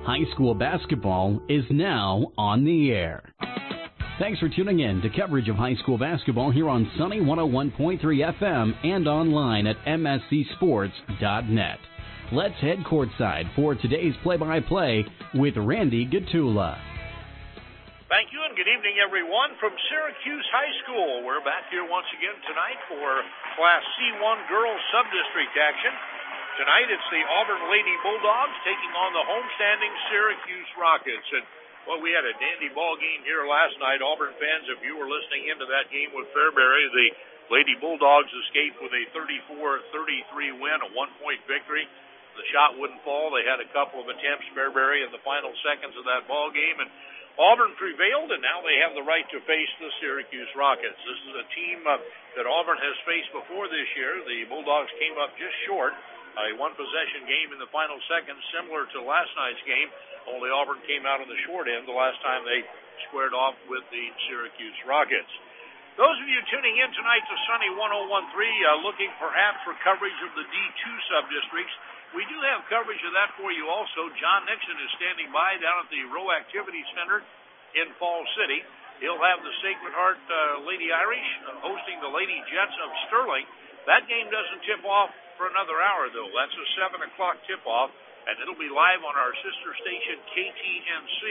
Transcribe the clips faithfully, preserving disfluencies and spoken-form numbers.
High school basketball is now on the air. Thanks for tuning in to coverage of high school basketball here on Sunny one oh one point three F M and online at M S C sports dot net. Let's head courtside for today's play-by-play with Randy Gatula. Thank you, and good evening, everyone, from Syracuse High School. We're back here once again tonight for Class C one Girls Subdistrict action. Tonight it's the Auburn Lady Bulldogs taking on the homestanding Syracuse Rockets. And, well, we had a dandy ball game here last night. Auburn fans, if you were listening into that game with Fairbury, the Lady Bulldogs escaped with a thirty-four thirty-three win, a one-point victory. The shot wouldn't fall. They had a couple of attempts, Fairbury, in the final seconds of that ball game, and Auburn prevailed, and now they have the right to face the Syracuse Rockets. This is a team uh, that Auburn has faced before this year. The Bulldogs came up just short. A one-possession game in the final seconds, similar to last night's game, only Auburn came out on the short end the last time they squared off with the Syracuse Rockets. Those of you tuning in tonight to Sunny one oh one point three, uh, looking perhaps for coverage of the D two sub-districts, we do have coverage of that for you also. John Nixon is standing by down at the Row Activity Center in Fall City. He'll have the Sacred Heart uh, Lady Irish uh, hosting the Lady Jets of Sterling. That game doesn't tip off for another hour, though. That's a seven o'clock tip-off, and it'll be live on our sister station, K T N C,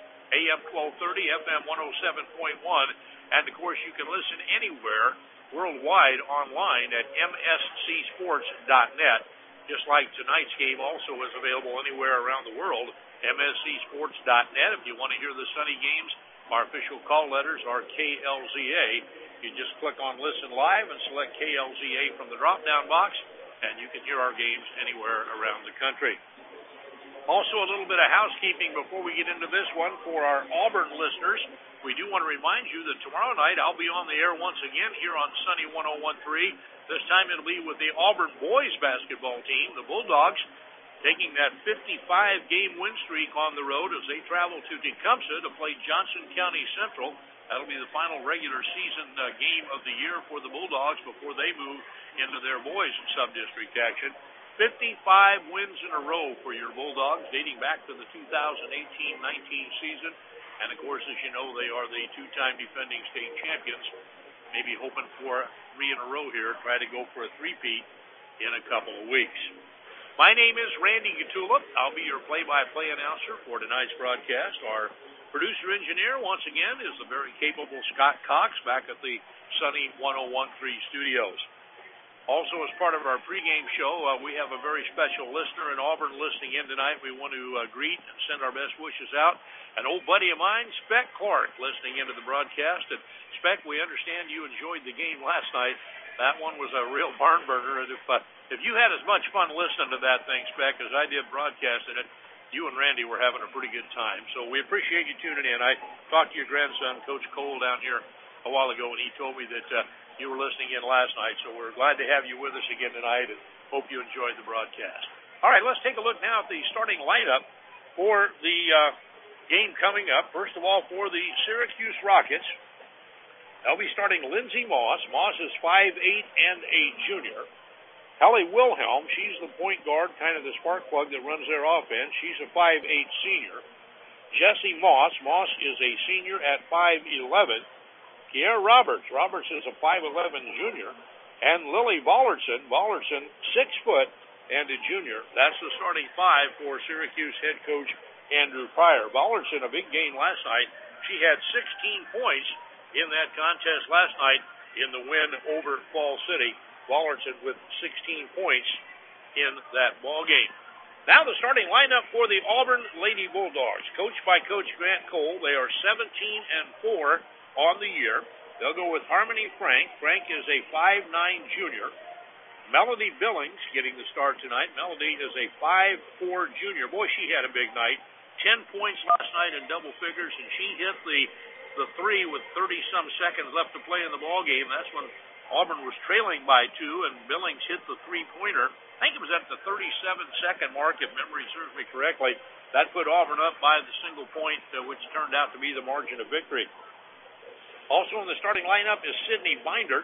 A M twelve thirty, F M one oh seven point one. And, of course, you can listen anywhere worldwide online at M S C sports dot net. Just like tonight's game also is available anywhere around the world, M S C sports dot net. If you want to hear the Sunny games, our official call letters are K L Z A. You just click on Listen Live and select K L Z A from the drop-down box, and you can hear our games anywhere around the country. Also, a little bit of housekeeping before we get into this one for our Auburn listeners. We do want to remind you that tomorrow night I'll be on the air once again here on Sunny one oh one point three. This time it'll be with the Auburn boys basketball team, the Bulldogs, taking that fifty-five game win streak on the road as they travel to Tecumseh to play Johnson County Central. That'll be the final regular season uh, game of the year for the Bulldogs before they move into their boys sub-district action. fifty-five wins in a row for your Bulldogs, dating back to the two thousand eighteen nineteen season. And, of course, as you know, they are the two-time defending state champions. Maybe hoping for three in a row here, try to go for a three-peat in a couple of weeks. My name is Randy Gatula. I'll be your play-by-play announcer for tonight's broadcast. Our producer-engineer, once again, is the very capable Scott Cox back at the Sunny one oh one point three studios. Also, as part of our pregame show, uh, we have a very special listener in Auburn listening in tonight. We want to uh, greet and send our best wishes out. An old buddy of mine, Speck Clark, listening into the broadcast. And Speck, we understand you enjoyed the game last night. That one was a real barn burner. And if, uh, if you had as much fun listening to that thing, Speck, as I did broadcasting it, you and Randy were having a pretty good time. So we appreciate you tuning in. I talked to your grandson, Coach Cole, down here a while ago, and he told me that uh, you were listening in last night. So we're glad to have you with us again tonight and hope you enjoyed the broadcast. All right, let's take a look now at the starting lineup for the uh, game coming up. First of all, for the Syracuse Rockets, they'll be starting Lindsey Moss. Moss is five eight and a junior. Hallie Wilhelm, she's the point guard, kind of the spark plug that runs their offense. She's a five eight senior. Jessie Moss. Moss is a senior at five eleven. Kiera Roberts. Roberts is a five eleven junior. And Lily Ballardson. Ballardson, six foot and a junior. That's the starting five for Syracuse head coach Andrew Pryor. Ballardson, a big game last night. She had sixteen points in that contest last night in the win over Fall City. Ballardson with sixteen points in that ball game. Now the starting lineup for the Auburn Lady Bulldogs, coached by Coach Grant Cole. They are seventeen and four on the year. They'll go with Harmony Frank. Frank is a five nine junior. Melody Billings getting the start tonight. Melody is a five four junior. Boy, she had a big night. Ten points last night in double figures, and she hit the the three with thirty-some seconds left to play in the ball game. That's when Auburn was trailing by two, and Billings hit the three-pointer. I think it was at the thirty-seven second mark, if memory serves me correctly. That put Auburn up by the single point, uh, which turned out to be the margin of victory. Also in the starting lineup is Sydney Binder.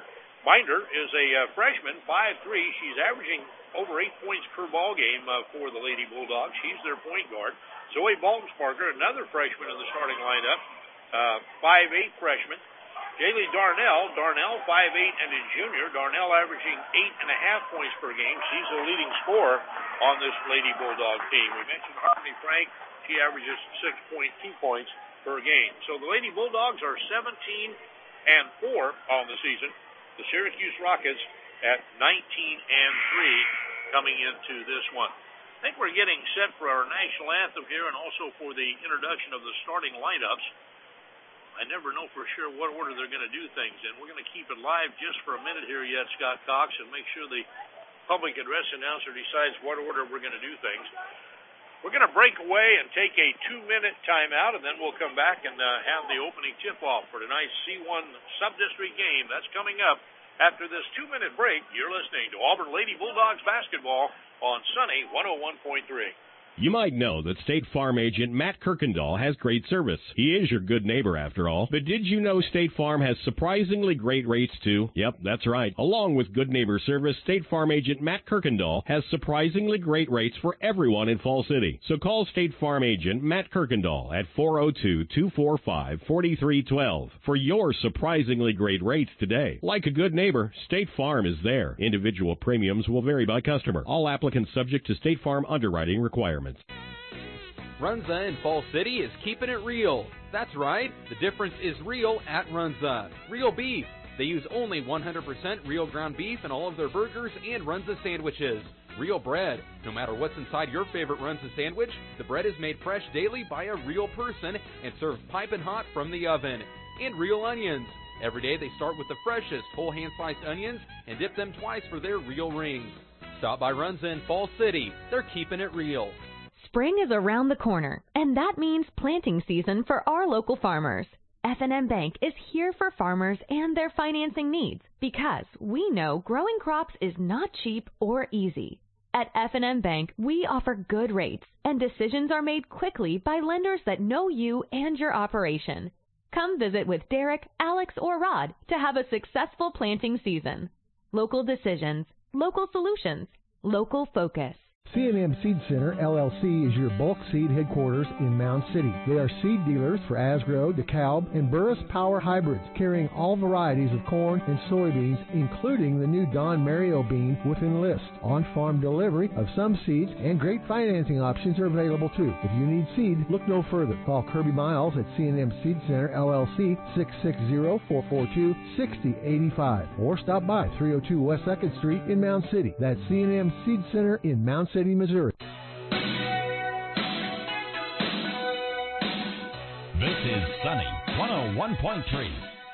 Binder is a uh, freshman, five three. She's averaging over eight points per ball game uh, for the Lady Bulldogs. She's their point guard. Zoe Baltensparker, another freshman in the starting lineup, uh, five eight freshman. Jaylee Darnell, Darnell five eight and a junior. Darnell averaging eight and a half points per game. She's the leading scorer on this Lady Bulldog team. We mentioned Harmony Frank. She averages six point two points per game. So the Lady Bulldogs are seventeen and four on the season. The Syracuse Rockets at nineteen and three coming into this one. I think we're getting set for our national anthem here and also for the introduction of the starting lineups. I never know for sure what order they're going to do things in. We're going to keep it live just for a minute here yet, Scott Cox, and make sure the public address announcer decides what order we're going to do things. We're going to break away and take a two-minute timeout, and then we'll come back and uh, have the opening tip-off for tonight's C one Sub-District game. That's coming up after this two-minute break. You're listening to Auburn Lady Bulldogs basketball on Sunny one oh one point three. You might know that State Farm agent Matt Kirkendall has great service. He is your good neighbor, after all. But did you know State Farm has surprisingly great rates, too? Yep, that's right. Along with good neighbor service, State Farm agent Matt Kirkendall has surprisingly great rates for everyone in Fall City. So call State Farm agent Matt Kirkendall at four oh two, two four five, four three one two for your surprisingly great rates today. Like a good neighbor, State Farm is there. Individual premiums will vary by customer. All applicants subject to State Farm underwriting requirements. Runza in Fall City is keeping it real. That's right, the difference is real at Runza. Real beef. They use only one hundred percent real ground beef in all of their burgers and Runza sandwiches. Real bread. No matter what's inside your favorite Runza sandwich, the bread is made fresh daily by a real person and served piping hot from the oven. And real onions. Every day they start with the freshest whole hand-sliced onions and dip them twice for their real rings. Stop by Runza in Fall City. They're keeping it real. Spring is around the corner, and that means planting season for our local farmers. F and M Bank is here for farmers and their financing needs because we know growing crops is not cheap or easy. At F and M Bank, we offer good rates, and decisions are made quickly by lenders that know you and your operation. Come visit with Derek, Alex, or Rod to have a successful planting season. Local decisions, local solutions, local focus. C and M Seed Center, L L C, is your bulk seed headquarters in Mound City. They are seed dealers for Asgrow, DeKalb, and Burris Power hybrids, carrying all varieties of corn and soybeans, including the new Don Mario bean with Enlist. On-farm delivery of some seeds and great financing options are available too. If you need seed, look no further. Call Kirby Miles at C and M Seed Center, L L C, six six zero, four four two, six zero eight five, or stop by three oh two West second Street in Mound City. That's C and M Seed Center in Mound City, Missouri. This is Sunny one oh one point three.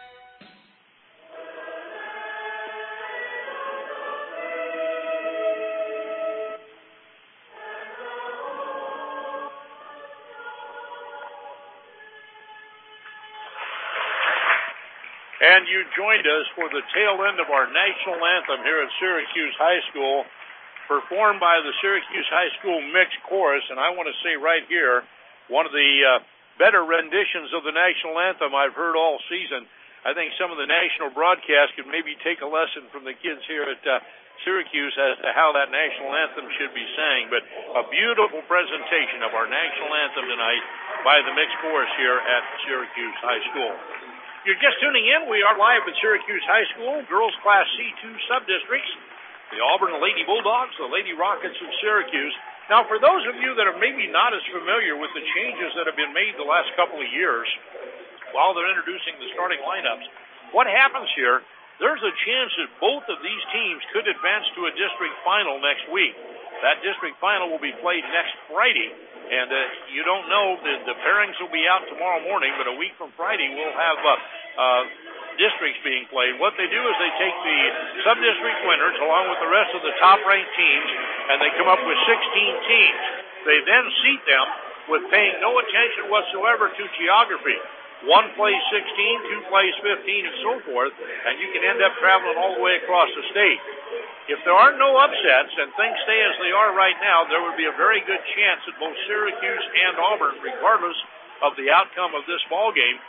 And you joined us for the tail end of our national anthem here at Syracuse High School, performed by the Syracuse High School Mixed Chorus. And I want to say right here, one of the uh, better renditions of the national anthem I've heard all season. I think some of the national broadcasts could maybe take a lesson from the kids here at uh, Syracuse as to how that national anthem should be sang. But a beautiful presentation of our national anthem tonight by the Mixed Chorus here at Syracuse High School. You're just tuning in. We are live at Syracuse High School, Girls Class C two Sub-Districts. The Auburn Lady Bulldogs, the Lady Rockets of Syracuse. Now, for those of you that are maybe not as familiar with the changes that have been made the last couple of years, while they're introducing the starting lineups, what happens here, there's a chance that both of these teams could advance to a district final next week. That district final will be played next Friday, and uh, you don't know, the, the pairings will be out tomorrow morning, but a week from Friday we'll have uh, uh, districts being played. What they do is they take the sub-district winners along with the rest of the top-ranked teams, and they come up with sixteen teams. They then seat them with paying no attention whatsoever to geography. One plays sixteen, two plays fifteen, and so forth, and you can end up traveling all the way across the state. If there are no upsets and things stay as they are right now, there would be a very good chance that both Syracuse and Auburn, regardless of the outcome of this ball game,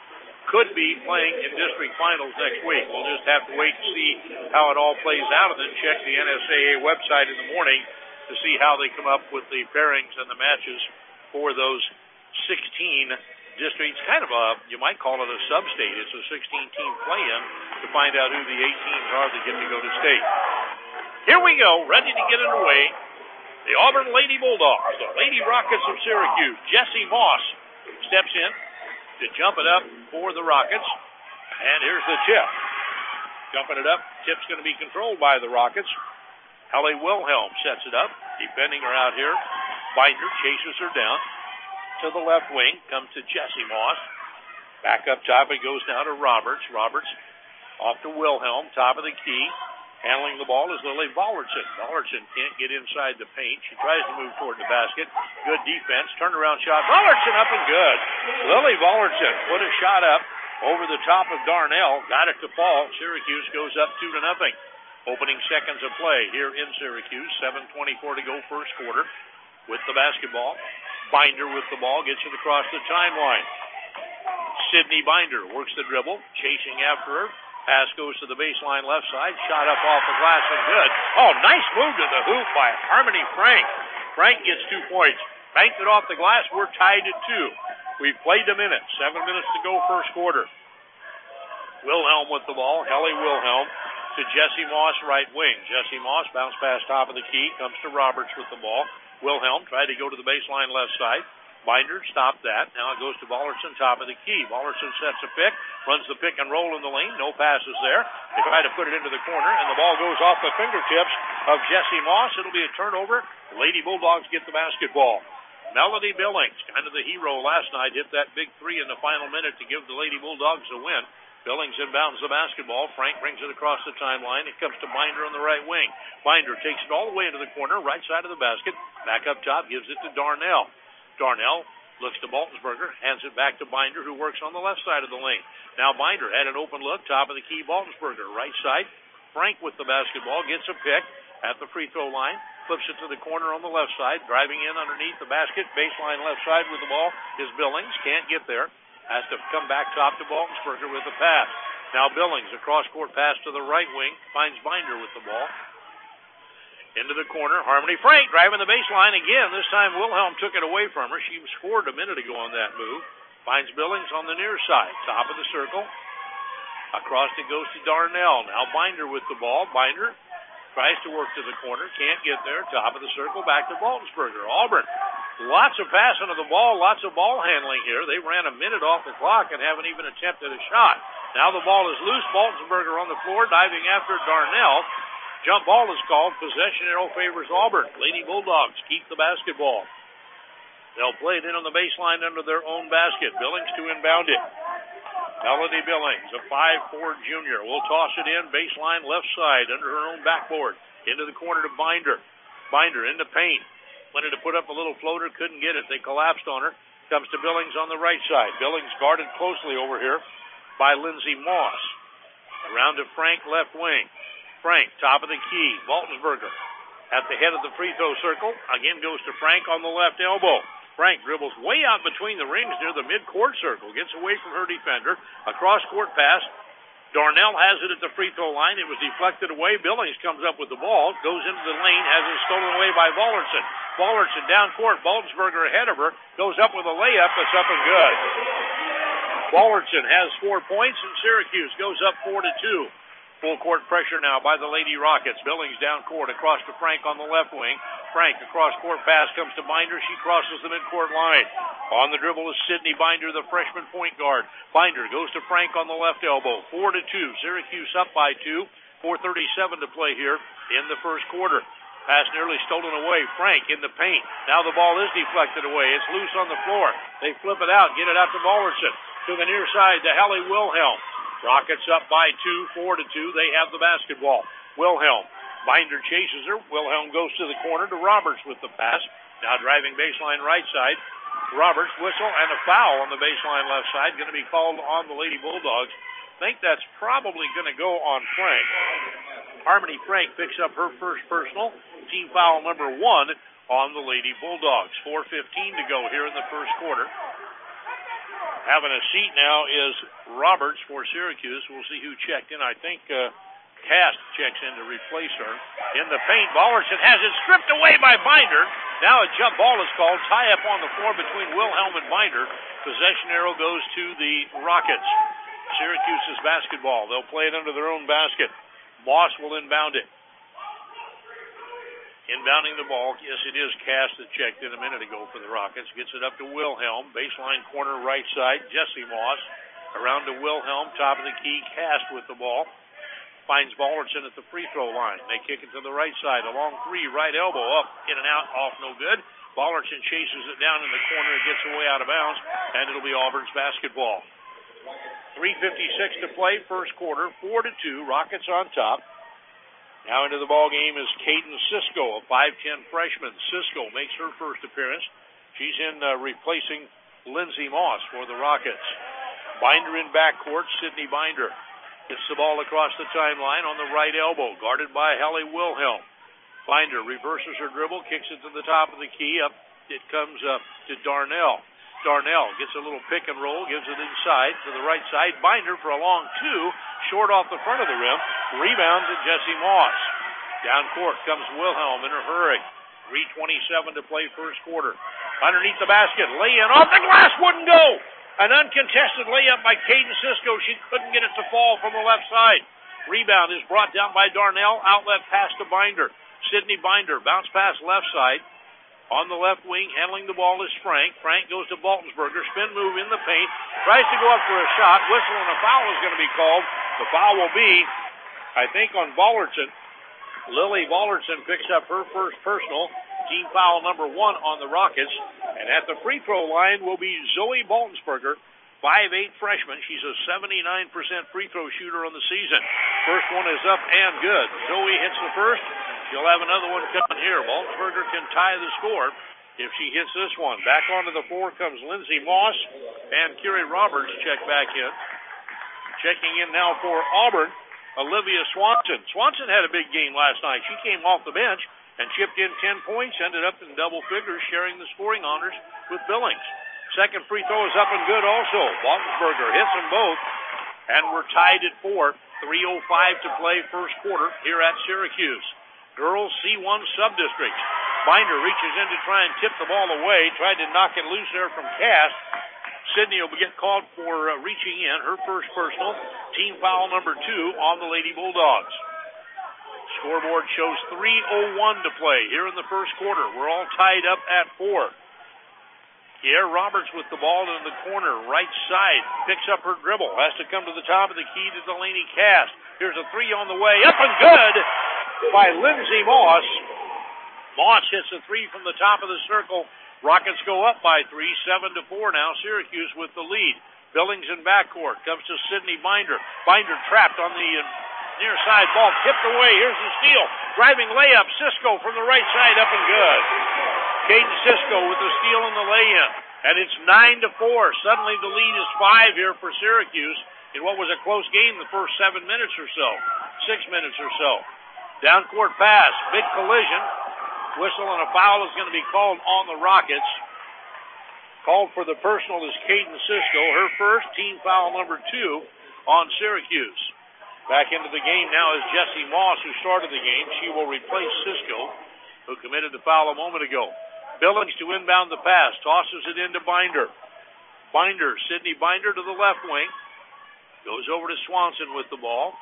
could be playing in district finals next week. We'll just have to wait and see how it all plays out and then check the N S A A website in the morning to see how they come up with the pairings and the matches for those sixteen districts. Kind of a, you might call it a sub-state. It's a sixteen-team play-in to find out who the eight teams are that get to go to state. Here we go, ready to get underway. The Auburn Lady Bulldogs, the Lady Rockets of Syracuse. Jesse Moss steps in to jump it up for the Rockets. And here's the tip. Jumping it up. Tip's going to be controlled by the Rockets. Hallie Wilhelm sets it up. Defending her out here. Binder chases her down. To the left wing comes to Jesse Moss. Back up top it goes now to Roberts. Roberts off to Wilhelm. Top of the key. Handling the ball is Lily Bollertson. Bollertson can't get inside the paint. She tries to move toward the basket. Good defense. Turnaround shot. Bollertson up and good. Lily Bollertson put a shot up over the top of Darnell. Got it to fall. Syracuse goes up two to nothing. Opening seconds of play here in Syracuse. seven twenty-four to go first quarter. With the basketball. Binder with the ball. Gets it across the timeline. Sydney Binder works the dribble. Chasing after her. Pass goes to the baseline left side. Shot up off the glass and good. Oh, nice move to the hoop by Harmony Frank. Frank gets two points. Banked it off the glass. We're tied at two. We've played a minute. Seven minutes to go first quarter. Wilhelm with the ball. Hallie Wilhelm to Jesse Moss, right wing. Jesse Moss bounce pass top of the key. Comes to Roberts with the ball. Wilhelm tried to go to the baseline left side. Binder stopped that. Now it goes to Bollertson, top of the key. Bollertson sets a pick, runs the pick and roll in the lane. No passes there. They try to put it into the corner, and the ball goes off the fingertips of Jesse Moss. It'll be a turnover. The Lady Bulldogs get the basketball. Melody Billings, kind of the hero last night, hit that big three in the final minute to give the Lady Bulldogs a win. Billings inbounds the basketball. Frank brings it across the timeline. It comes to Binder on the right wing. Binder takes it all the way into the corner, right side of the basket. Back up top, gives it to Darnell. Darnell looks to Baltonsberger, hands it back to Binder, who works on the left side of the lane. Now Binder had an open look, top of the key, Baltonsberger, right side. Frank with the basketball, gets a pick at the free throw line, flips it to the corner on the left side, driving in underneath the basket, baseline left side with the ball is Billings, can't get there, has to come back top to Baltonsberger with the pass. Now Billings, a cross-court pass to the right wing, finds Binder with the ball. Into the corner, Harmony Frank driving the baseline again. This time Wilhelm took it away from her. She scored a minute ago on that move. Finds Billings on the near side, top of the circle. Across it goes to Darnell. Now Binder with the ball. Binder tries to work to the corner, can't get there. Top of the circle, back to Baltonsberger. Auburn, lots of passing of the ball, lots of ball handling here. They ran a minute off the clock and haven't even attempted a shot. Now the ball is loose. Baltonsberger on the floor, diving after Darnell. Jump ball is called. Possession arrow favors Auburn. Lady Bulldogs keep the basketball. They'll play it in on the baseline under their own basket. Billings to inbound it. Melody Billings, a five four junior, will toss it in. Baseline left side under her own backboard. Into the corner to Binder. Binder in the paint. Wanted to put up a little floater, couldn't get it. They collapsed on her. Comes to Billings on the right side. Billings guarded closely over here by Lindsey Moss. Around to Frank, left wing. Frank, top of the key. Baltonsberger at the head of the free throw circle. Again goes to Frank on the left elbow. Frank dribbles way out between the rings near the mid-court circle. Gets away from her defender. A cross-court pass. Darnell has it at the free throw line. It was deflected away. Billings comes up with the ball. Goes into the lane. Has it stolen away by Ballertson. Ballertson down court. Baltonsberger ahead of her. Goes up with a layup. That's up and good. Ballertson has four points, and Syracuse goes up four to two. Full court pressure now by the Lady Rockets. Billings down court across to Frank on the left wing. Frank, across court pass comes to Binder. She crosses the midcourt line. On the dribble is Sydney Binder, the freshman point guard. Binder goes to Frank on the left elbow. Four to two. Syracuse up by two. four thirty-seven to play here in the first quarter. Pass nearly stolen away. Frank in the paint. Now the ball is deflected away. It's loose on the floor. They flip it out. Get it out to Ballertson. To the near side to Hallie Wilhelm. Rockets up by two, four to two. They have the basketball. Wilhelm. Binder chases her. Wilhelm goes to the corner to Roberts with the pass. Now driving baseline right side. Roberts whistle and a foul on the baseline left side. Going to be called on the Lady Bulldogs. I think that's probably going to go on Frank. Harmony Frank picks up her first personal. Team foul number one on the Lady Bulldogs. four fifteen to go here in the first quarter. Having a seat now is Roberts for Syracuse. We'll see who checked in. I think uh, Cast checks in to replace her. In the paint, Ballerson has it stripped away by Binder. Now a jump ball is called. Tie up on the floor between Wilhelm and Binder. Possession arrow goes to the Rockets. Syracuse's basketball. They'll play it under their own basket. Moss will inbound it. Inbounding the ball, yes, it is Cass that checked in a minute ago for the Rockets. Gets it up to Wilhelm. Baseline corner right side. Jesse Moss. Around to Wilhelm. Top of the key. Cass with the ball. Finds Ballerson at the free throw line. They kick it to the right side. A long three. Right elbow up. In and out. Off no good. Ballerson chases it down in the corner. It gets away out of bounds. And it'll be Auburn's basketball. three fifty-six to play. First quarter. four to two. Rockets on top. Now into the ball game is Caden Cisco, a five ten freshman. Cisco makes her first appearance. She's in uh, replacing Lindsey Moss for the Rockets. Binder in backcourt, Sydney Binder. Gets the ball across the timeline on the right elbow, guarded by Hallie Wilhelm. Binder reverses her dribble, kicks it to the top of the key. Up it comes up to Darnell. Darnell gets a little pick and roll, gives it inside to the right side. Binder for a long two, short off the front of the rim. Rebound to Jesse Moss. Down court comes Wilhelm in a hurry. three twenty-seven to play first quarter. Underneath the basket, lay in off the glass, wouldn't go. An uncontested layup by Caden Cisco. She couldn't get it to fall from the left side. Rebound is brought down by Darnell. Outlet pass to Binder. Sydney Binder, bounce pass left side. On the left wing, handling the ball is Frank. Frank goes to Baltensberger. Spin move in the paint. Tries to go up for a shot. Whistle and a foul is going to be called. The foul will be, I think, on Ballerson. Lily Ballerson picks up her first personal. Team foul number one on the Rockets. And at the free throw line will be Zoe Baltensberger, five eight freshman. She's a seventy-nine percent free throw shooter on the season. First one is up and good. Zoe hits the first. She'll have another one coming here. Baltensberger can tie the score if she hits this one. Back onto the floor comes Lindsey Moss, and Kiri Roberts check back in. Checking in now for Auburn, Olivia Swanson. Swanson had a big game last night. She came off the bench and chipped in ten points, ended up in double figures, sharing the scoring honors with Billings. Second free throw is up and good also. Baltensberger hits them both, and we're tied at four. three oh five to play first quarter here at Syracuse. Girls C one sub-district. Binder reaches in to try and tip the ball away. Tried to knock it loose there from Cass. Sydney will get called for uh, reaching in. Her first personal. Team foul number two on the Lady Bulldogs. Scoreboard shows three oh one to play here in the first quarter. We're all tied up at four. Kier Roberts with the ball in the corner, right side. Picks up her dribble. Has to come to the top of the key to Delaney Cass. Here's a three on the way. Up and good by Lindsey Moss. Moss hits a three from the top of the circle. Rockets go up by three, seven to four now. Syracuse with the lead. Billings in backcourt. Comes to Sydney Binder. Binder trapped on the uh, near side. Ball tipped away. Here's the steal. Driving layup. Cisco from the right side. Up and good. Caden Cisco with the steal and the lay-in. And it's nine to four. Suddenly the lead is five here for Syracuse in what was a close game the first seven minutes or so. Six minutes or so. Down court pass. Big collision. Whistle and a foul is going to be called on the Rockets. Called for the personal is Caden Cisco. Her first, team foul number two on Syracuse. Back into the game now is Jessie Moss, who started the game. She will replace Cisco, who committed the foul a moment ago. Billings to inbound the pass. Tosses it into Binder. Binder, Sydney Binder to the left wing. Goes over to Swanson with the ball.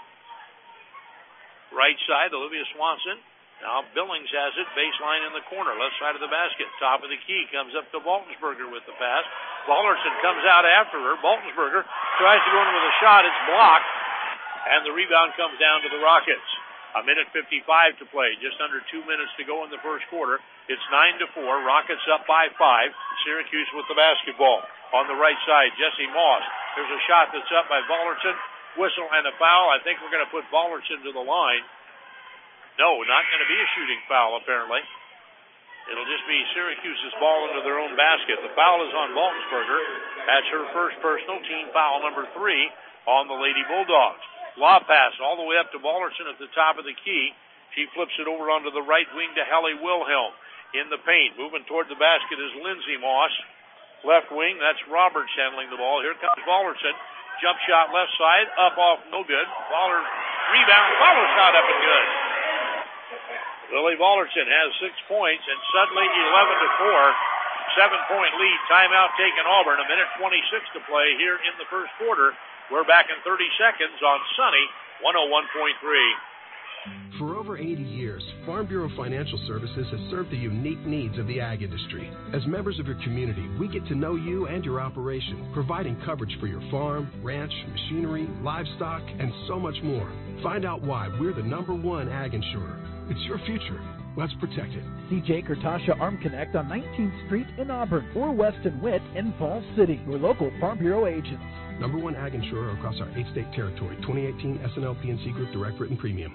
Right side, Olivia Swanson. Now Billings has it, baseline in the corner, left side of the basket. Top of the key, comes up to Baltensberger with the pass. Ballerson comes out after her. Baltensberger tries to go in with a shot. It's blocked, and the rebound comes down to the Rockets. A minute fifty-five to play, just under two minutes to go in the first quarter. It's nine to four, Rockets up by five. Syracuse with the basketball. On the right side, Jessie Moss. There's a shot that's up by Ballerson. Whistle and a foul. I think we're going to put Ballerson to the line. No, not going to be a shooting foul, apparently. It'll just be Syracuse's ball into their own basket. The foul is on Baltensberger. That's her first personal, team foul number three on the Lady Bulldogs. Lob pass all the way up to Ballerson at the top of the key. She flips it over onto the right wing to Hallie Wilhelm. In the paint, moving toward the basket is Lindsey Moss. left wing. That's Roberts handling the ball. Here comes Ballerson. Jump shot left side. Up off, no good. Baller rebound. Follow shot up and good. Lily Ballerson has six points and suddenly eleven to four. Seven-point lead. Timeout taken Auburn. A minute twenty-six to play here in the first quarter. We're back in thirty seconds on Sunny one oh one point three. For over eighty years, Farm Bureau Financial Services has served the unique needs of the ag industry. As members of your community, we get to know you and your operation, providing coverage for your farm, ranch, machinery, livestock, and so much more. Find out why we're the number one ag insurer. It's your future. Let's protect it. See Jake or Tasha Arm Connect on nineteenth Street in Auburn or Weston Witt in Falls City, your local Farm Bureau agents. Number one ag insurer across our eight-state territory. twenty eighteen S N L P N C Group Direct Written Premium.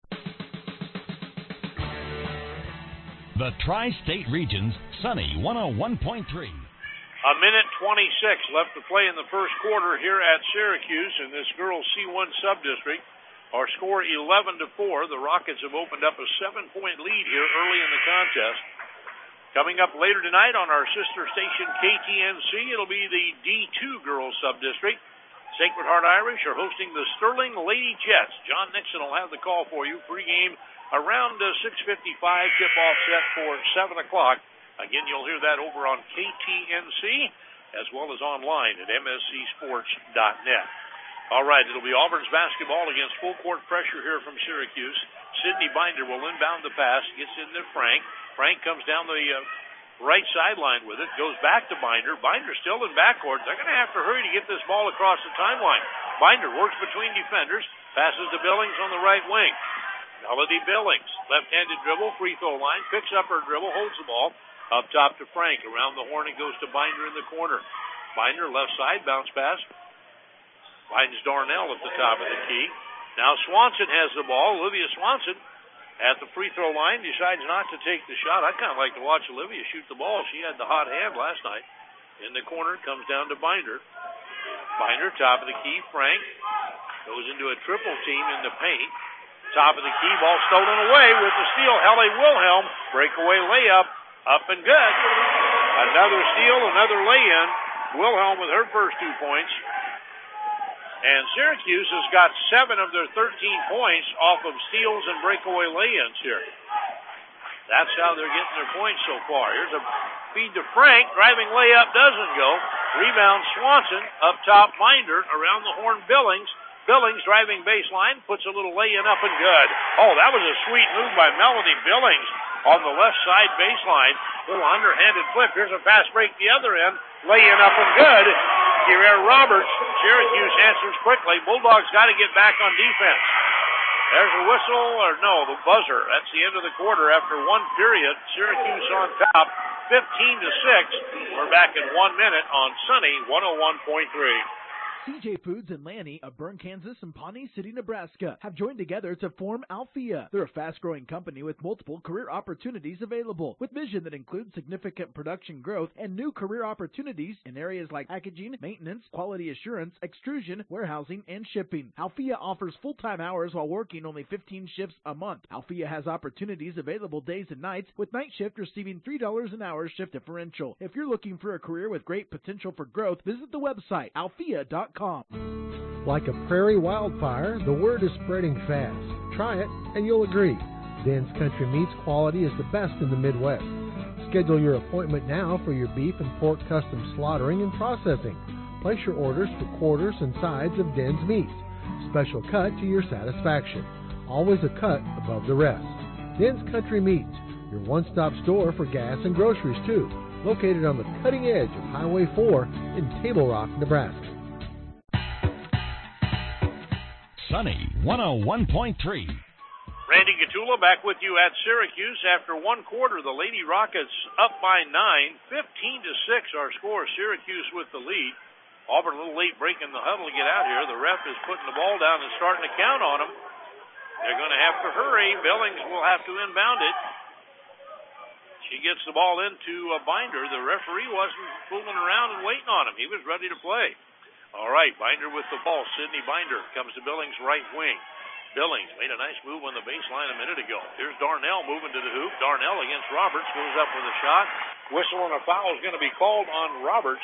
The Tri-State Region's Sunny one oh one point three. A minute twenty-six left to play in the first quarter here at Syracuse in this girls C one sub-district. Our score eleven to four. The Rockets have opened up a seven-point lead here early in the contest. Coming up later tonight on our sister station K T N C, it'll be the D two girls sub-district. Sacred Heart Irish are hosting the Sterling Lady Jets. John Nixon will have the call for you. Pregame around uh, six fifty-five. Tip-off set for seven o'clock. Again, you'll hear that over on K T N C as well as online at M S C sports dot net. All right, it'll be Auburn's basketball against full court pressure here from Syracuse. Sydney Binder will inbound the pass, gets in there Frank. Frank comes down the uh, right sideline with it, goes back to Binder. Binder still in backcourt. They're going to have to hurry to get this ball across the timeline. Binder works between defenders, passes to Billings on the right wing. Melody Billings, left-handed dribble, free throw line, picks up her dribble, holds the ball. Up top to Frank. Around the horn it goes to Binder in the corner. Binder left side, bounce pass. Finds Darnell at the top of the key. Now Swanson has the ball. Olivia Swanson at the free throw line decides not to take the shot. I'd kind of like to watch Olivia shoot the ball. She had the hot hand last night. In the corner, comes down to Binder. Binder, top of the key. Frank goes into a triple team in the paint. Top of the key, ball stolen away with the steal. Helly Wilhelm, breakaway layup, up and good. Another steal, another lay-in. Wilhelm with her first two points. And Syracuse has got seven of their thirteen points off of steals and breakaway lay-ins here. That's how they're getting their points so far. Here's a feed to Frank. Driving layup doesn't go. Rebound Swanson. Up top Binder. Around the horn Billings. Billings driving baseline. Puts a little lay-in up and good. Oh, that was a sweet move by Melody Billings on the left side baseline. Little underhanded flip. Here's a fast break the other end. Lay-in up and good. Kier Roberts. Syracuse answers quickly. Bulldogs got to get back on defense. There's a whistle, or no, the buzzer. That's the end of the quarter. After one period, Syracuse on top, fifteen to six. We're back in one minute on Sunny one oh one point three. C J Foods and Lanny of Bern, Kansas and Pawnee City, Nebraska have joined together to form Althea. They're a fast-growing company with multiple career opportunities available, with vision that includes significant production growth and new career opportunities in areas like packaging, maintenance, quality assurance, extrusion, warehousing, and shipping. Althea offers full-time hours while working only fifteen shifts a month. Althea has opportunities available days and nights, with night shift receiving three dollars an hour shift differential. If you're looking for a career with great potential for growth, visit the website althea dot com. Like a prairie wildfire, the word is spreading fast. Try it, and you'll agree. Den's Country Meats quality is the best in the Midwest. Schedule your appointment now for your beef and pork custom slaughtering and processing. Place your orders for quarters and sides of Den's Meats. Special cut to your satisfaction. Always a cut above the rest. Den's Country Meats, your one-stop store for gas and groceries, too. Located on the cutting edge of Highway four in Table Rock, Nebraska. Sunny one oh one point three. Randy Gatula back with you at Syracuse. After one quarter, the Lady Rockets up by nine, fifteen to six. Our score. Syracuse with the lead. Auburn a little late breaking the huddle to get out here. The ref is putting the ball down and starting to count on them. They're going to have to hurry. Billings will have to inbound it. She gets the ball into a Binder. The referee wasn't fooling around and waiting on him. He was ready to play. All right, Binder with the ball. Sydney Binder comes to Billings' right wing. Billings made a nice move on the baseline a minute ago. Here's Darnell moving to the hoop. Darnell against Roberts goes up with a shot. Whistle and a foul is going to be called on Roberts.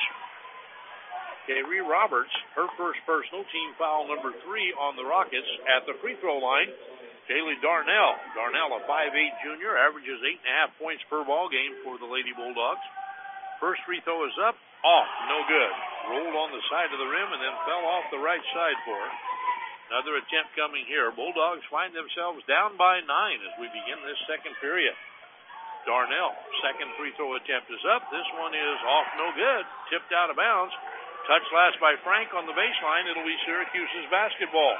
Kaylee Roberts, her first personal, team foul number three on the Rockets at the free throw line. Kaylee Darnell. Darnell, a five eight junior, averages eight and a half points per ball game for the Lady Bulldogs. First free throw is up, off, no good. Rolled on the side of the rim and then fell off the right side for her. Another attempt coming here. Bulldogs find themselves down by nine as we begin this second period. Darnell, second free throw attempt is up. This one is off, no good. Tipped out of bounds. Touch last by Frank on the baseline. It'll be Syracuse's basketball.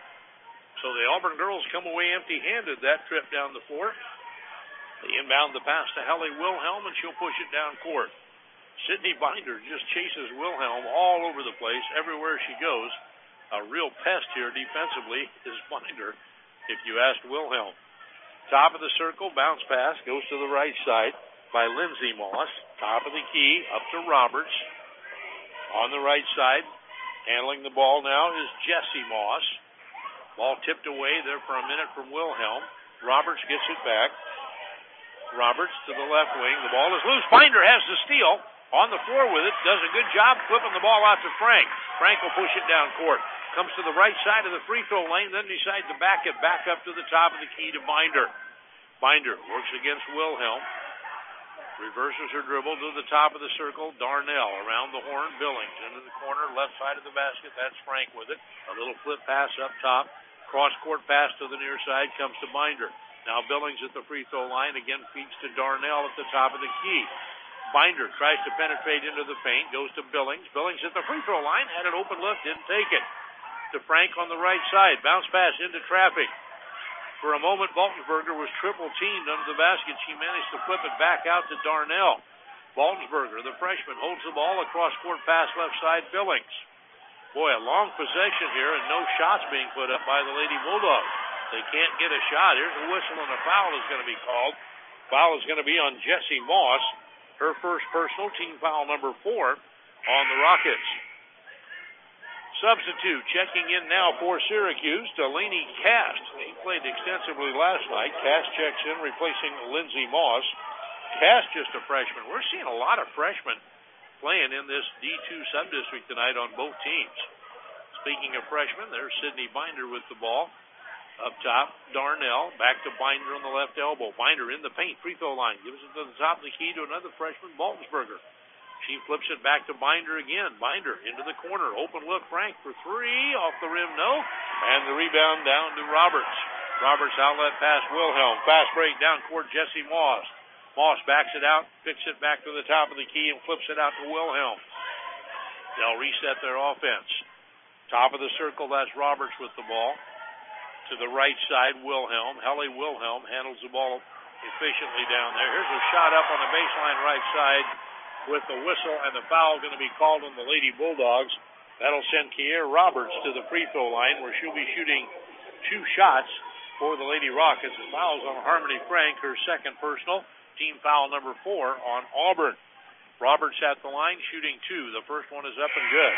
So the Auburn girls come away empty-handed that trip down the floor. They inbound the pass to Hallie Wilhelm, and she'll push it down court. Sydney Binder just chases Wilhelm all over the place, everywhere she goes. A real pest here defensively is Binder, if you asked Wilhelm. Top of the circle, bounce pass, goes to the right side by Lindsey Moss. Top of the key, up to Roberts. On the right side, handling the ball now is Jessie Moss. Ball tipped away there for a minute from Wilhelm. Roberts gets it back. Roberts to the left wing. The ball is loose. Binder has the steal. On the floor with it. Does a good job flipping the ball out to Frank. Frank will push it down court. Comes to the right side of the free throw lane, then decides to back it back up to the top of the key to Binder. Binder works against Wilhelm. Reverses her dribble to the top of the circle. Darnell around the horn. Billings into the corner, left side of the basket. That's Frank with it. A little flip pass up top. Cross-court pass to the near side comes to Binder. Now Billings at the free throw line. Again feeds to Darnell at the top of the key. Binder tries to penetrate into the paint. Goes to Billings. Billings at the free throw line. Had an open look. Didn't take it. To Frank on the right side. Bounce pass into traffic. For a moment, Baltensberger was triple teamed under the basket. She managed to flip it back out to Darnell. Baltensberger, the freshman, holds the ball. Across court pass left side, Billings. Boy, a long possession here and no shots being put up by the Lady Bulldogs. They can't get a shot. Here's a whistle and a foul is going to be called. Foul is going to be on Jessie Moss. Her first personal, team foul number four on the Rockets. Substitute checking in now for Syracuse, Delaney Cast. She played extensively last night. Cast checks in, replacing Lindsey Moss. Cast just a freshman. We're seeing a lot of freshmen playing in this D two subdistrict tonight on both teams. Speaking of freshmen, there's Sydney Binder with the ball. Up top, Darnell. Back to Binder on the left elbow. Binder in the paint, free throw line. Gives it to the top of the key to another freshman, Baltensberger. She flips it back to Binder again. Binder into the corner. Open look, Frank for three. Off the rim, no. And the rebound down to Roberts. Roberts outlet pass, Wilhelm. Fast break down court, Jessie Moss. Moss backs it out, picks it back to the top of the key, and flips it out to Wilhelm. They'll reset their offense. Top of the circle, that's Roberts with the ball. To the right side, Wilhelm. Hallie Wilhelm handles the ball efficiently down there. Here's a shot up on the baseline right side with the whistle and the foul going to be called on the Lady Bulldogs. That'll send Kiera Roberts to the free throw line where she'll be shooting two shots for the Lady Rockets. The foul's on Harmony Frank, her second personal. Team foul number four on Auburn. Roberts at the line shooting two. The first one is up and good.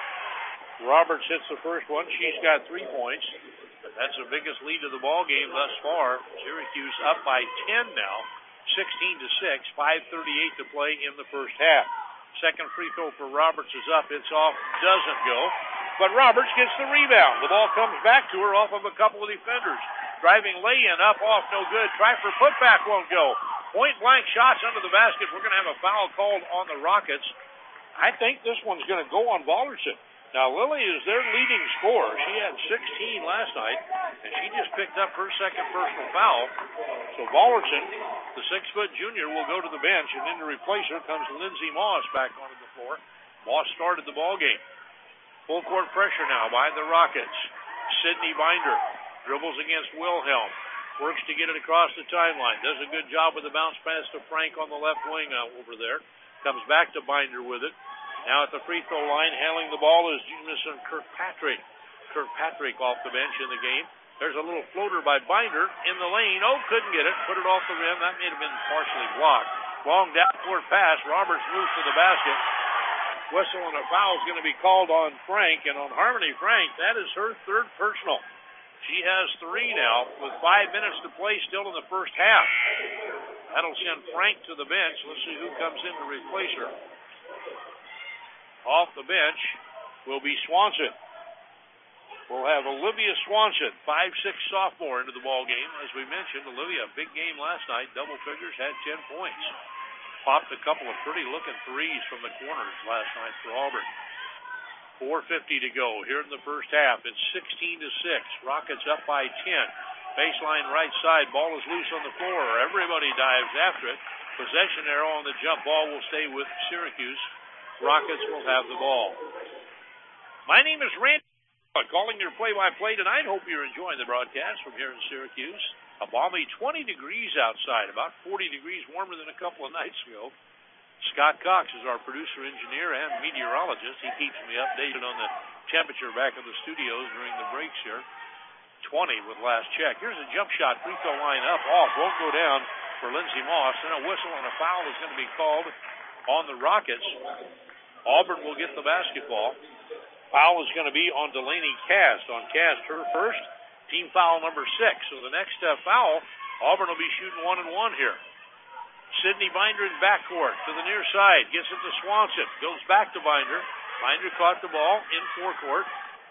Roberts hits the first one. She's got three points. That's the biggest lead of the ball game thus far. Syracuse up by ten now. sixteen to six, five thirty-eight to play in the first half. Second free throw for Roberts is up. It's off. Doesn't go. But Roberts gets the rebound. The ball comes back to her off of a couple of defenders. Driving lay-in up off, no good. Try for putback, won't go. Point-blank shots under the basket. We're going to have a foul called on the Rockets. I think this one's going to go on Balderson. Now, Lily is their leading scorer. She had sixteen last night, and she just picked up her second personal foul. So Balderson, the six-foot junior, will go to the bench, and in to replace her comes Lindsey Moss back onto the floor. Moss started the ball game. Full court pressure now by the Rockets. Sydney Binder dribbles against Wilhelm. Works to get it across the timeline. Does a good job with the bounce pass to Frank on the left wing uh, over there. Comes back to Binder with it. Now at the free throw line, handling the ball is Jamison Kirkpatrick. Kirkpatrick off the bench in the game. There's a little floater by Binder in the lane. Oh, couldn't get it. Put it off the rim. That may have been partially blocked. Long down court pass. Roberts moves to the basket. Whistle and a foul is going to be called on Frank. And on Harmony Frank, that is her third personal. She has three now with five minutes to play still in the first half. That'll send Frank to the bench. Let's see who comes in to replace her. Off the bench will be Swanson. We'll have Olivia Swanson, five six sophomore, into the ball game. As we mentioned, Olivia, big game last night, double figures, had ten points. Popped a couple of pretty-looking threes from the corners last night for Auburn. four fifty to go here in the first half. It's sixteen to six. Rockets up by ten. Baseline right side. Ball is loose on the floor. Everybody dives after it. Possession arrow on the jump ball will stay with Syracuse. Rockets will have the ball. My name is Randy, calling your play-by-play tonight. Hope you're enjoying the broadcast from here in Syracuse. A balmy twenty degrees outside, about forty degrees warmer than a couple of nights ago. Scott Cox is our producer, engineer, and meteorologist. He keeps me updated on the temperature back in the studios during the breaks here. twenty with last check. Here's a jump shot. Free throw line up. Off. Won't go down for Lindsey Moss. And a whistle and a foul is going to be called on the Rockets. Auburn will get the basketball. Foul is going to be on Delaney Cast. On Cast, her first. Team foul number six. So the next uh, foul, Auburn will be shooting one and one here. Sydney Binder in backcourt to the near side. Gets it to Swanson. Goes back to Binder. Binder caught the ball in forecourt.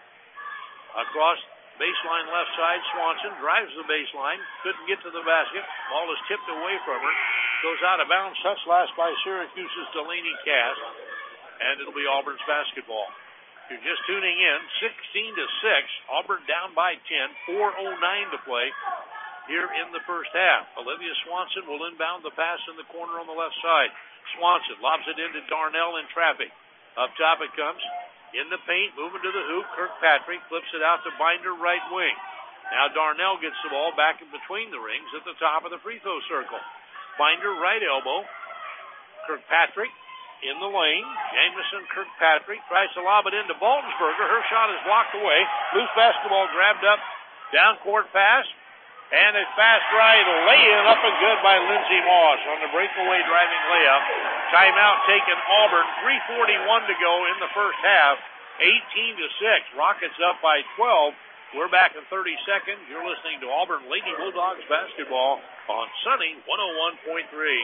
Across baseline left side, Swanson drives the baseline. Couldn't get to the basket. Ball is tipped away from her. Goes out of bounds. Touched last by Syracuse's Delaney Cast. And it'll be Auburn's basketball. If you're just tuning in, sixteen to six. Auburn down by ten. four oh nine to play here in the first half. Olivia Swanson will inbound the pass in the corner on the left side. Swanson lobs it into Darnell in traffic. Up top it comes. In the paint, moving to the hoop. Kirkpatrick flips it out to Binder, right wing. Now Darnell gets the ball back in between the rings at the top of the free throw circle. Binder, right elbow. Kirkpatrick in the lane. Jameson Kirkpatrick tries to lob it into Baltonsberger. Her shot is blocked away. Loose basketball grabbed up. Down court pass. And a fast right lay-in up and good by Lindsey Moss on the breakaway driving layup. Timeout taken Auburn. three forty-one to go in the first half. eighteen to six. Rockets up by twelve. We're back in thirty seconds. You're listening to Auburn Lady Bulldogs basketball on Sunny one oh one point three.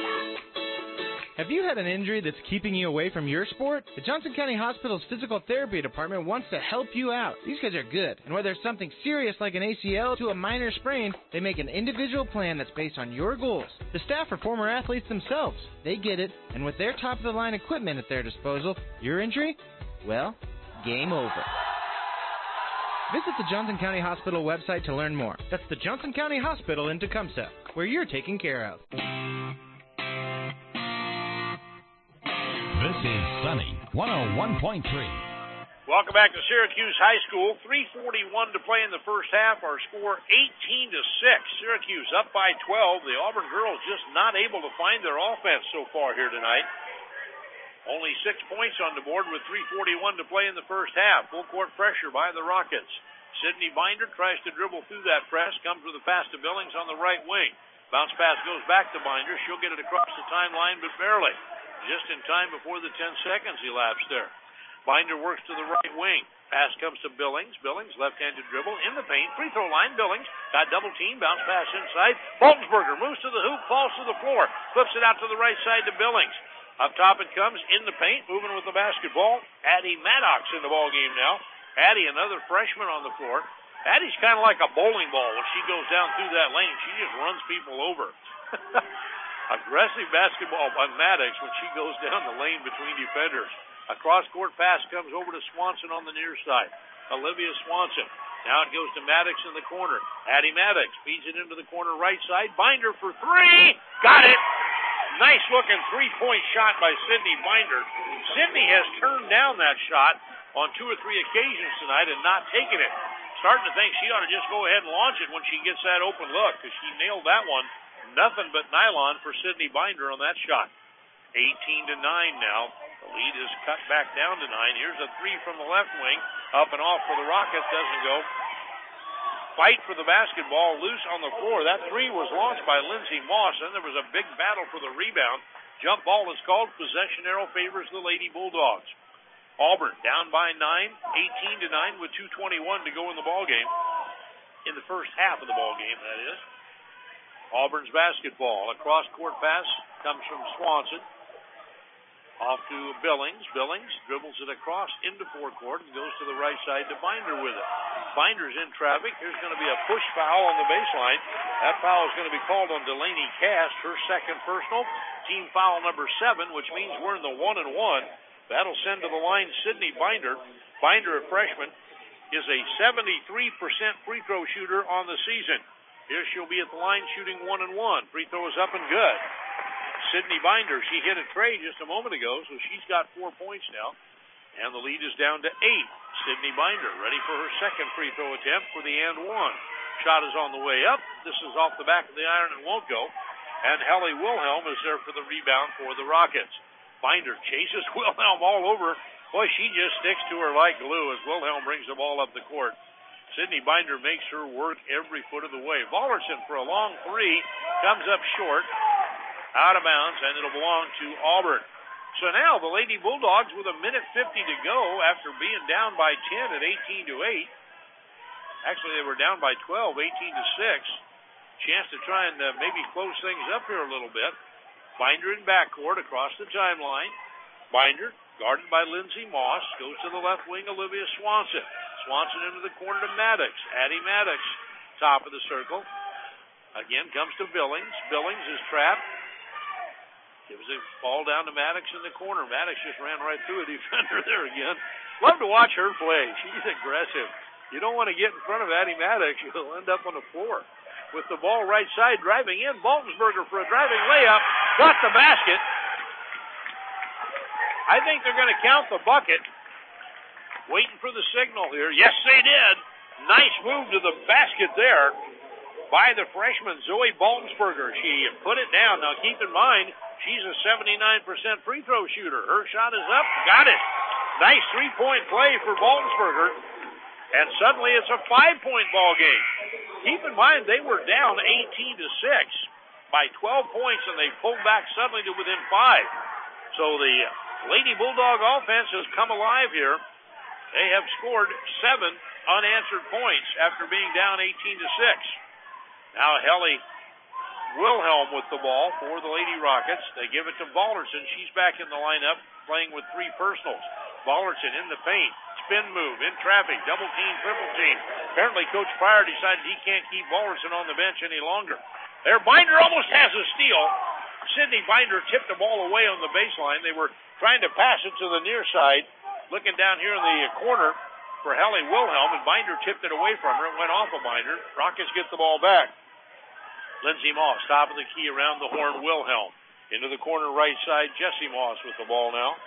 Have you had an injury that's keeping you away from your sport? The Johnson County Hospital's physical therapy department wants to help you out. These guys are good, and whether it's something serious like an A C L to a minor sprain, they make an individual plan that's based on your goals. The staff are former athletes themselves. They get it, and with their top-of-the-line equipment at their disposal, your injury? Well, game over. Visit the Johnson County Hospital website to learn more. That's the Johnson County Hospital in Tecumseh, where you're taken care of. This is Sunny one oh one point three. Welcome back to Syracuse High School. three forty-one to play in the first half. Our score eighteen to six. Syracuse up by twelve. The Auburn girls just not able to find their offense so far here tonight. Only six points on the board with three forty-one to play in the first half. Full court pressure by the Rockets. Sydney Binder tries to dribble through that press. Comes with a pass to Billings on the right wing. Bounce pass goes back to Binder. She'll get it across the timeline, but barely. Just in time before the ten seconds elapsed there. Binder works to the right wing. Pass comes to Billings. Billings, left-handed dribble, in the paint. Free throw line, Billings. Got double team, bounce pass inside. Baltonsberger moves to the hoop, falls to the floor. Flips it out to the right side to Billings. Up top it comes, in the paint, moving with the basketball. Addie Maddox in the ball game now. Addie, another freshman on the floor. Addie's kind of like a bowling ball when she goes down through that lane. She just runs people over. Aggressive basketball by Maddox when she goes down the lane between defenders. A cross-court pass comes over to Swanson on the near side. Olivia Swanson. Now it goes to Maddox in the corner. Addie Maddox feeds it into the corner right side. Binder for three. Got it. Nice-looking three-point shot by Sydney Binder. Sydney has turned down that shot on two or three occasions tonight and not taken it. Starting to think she ought to just go ahead and launch it when she gets that open look, because she nailed that one. Nothing but nylon for Sydney Binder on that shot. eighteen to nine now. The lead is cut back down to nine. Here's a three from the left wing. Up and off for the Rockets. Doesn't go. Fight for the basketball. Loose on the floor. That three was launched by Lindsey Moss. Then there was a big battle for the rebound. Jump ball is called. Possession arrow favors the Lady Bulldogs. Auburn down by nine. eighteen to nine with two twenty-one to go in the ball game. in the first half of the ball game, that is. Auburn's basketball. A cross-court pass comes from Swanson. Off to Billings. Billings dribbles it across into forecourt and goes to the right side to Binder with it. Binder's in traffic. There's going to be a push foul on the baseline. That foul is going to be called on Delaney Cast, her second personal. Team foul number seven, which means we're in the one and one. That'll send to the line Sydney Binder. Binder, a freshman, is a seventy-three percent free throw shooter on the season. Here she'll be at the line shooting one and one. Free throw is up and good. Sydney Binder, she hit a trey just a moment ago, so she's got four points now. And the lead is down to eight. Sydney Binder ready for her second free throw attempt for the and one. Shot is on the way up. This is off the back of the iron and won't go. And Helly Wilhelm is there for the rebound for the Rockets. Binder chases Wilhelm all over. Boy, she just sticks to her like glue as Wilhelm brings the ball up the court. Sydney Binder makes her work every foot of the way. Ballerson for a long three. Comes up short. Out of bounds, and it'll belong to Auburn. So now the Lady Bulldogs with a minute fifty to go after being down by ten at eighteen to eight. Actually, they were down by twelve, eighteen to six. Chance to try and uh, maybe close things up here a little bit. Binder in backcourt across the timeline. Binder, guarded by Lindsey Moss, goes to the left wing, Olivia Swanson. Swanson into the corner to Maddox. Addie Maddox, top of the circle. Again comes to Billings. Billings is trapped. Gives a ball down to Maddox in the corner. Maddox just ran right through a defender there again. Love to watch her play. She's aggressive. You don't want to get in front of Addie Maddox. You'll end up on the floor. With the ball right side, driving in. Baltensberger for a driving layup. Got the basket. I think they're going to count the bucket. Waiting for the signal here. Yes, they did. Nice move to the basket there by the freshman, Zoe Baltensberger. She put it down. Now, keep in mind, she's a seventy-nine percent free throw shooter. Her shot is up. Got it. Nice three-point play for Baltensberger. And suddenly it's a five-point ball game. Keep in mind, they were down eighteen to six by twelve points, and they pulled back suddenly to within five. So the Lady Bulldog offense has come alive here. They have scored seven unanswered points after being down eighteen to six. Now Helly Wilhelm with the ball for the Lady Rockets. They give it to Ballerson. She's back in the lineup playing with three personals. Ballerson in the paint. Spin move in traffic. Double team, triple team. Apparently Coach Pryor decided he can't keep Ballerson on the bench any longer. There, Binder almost has a steal. Sydney Binder tipped the ball away on the baseline. They were trying to pass it to the near side. Looking down here in the corner for Helly Wilhelm, and Binder tipped it away from her. It went off of Binder. Rockets get the ball back. Lindsey Moss, top of the key around the horn, Wilhelm. Into the corner right side, Jesse Moss with the ball now.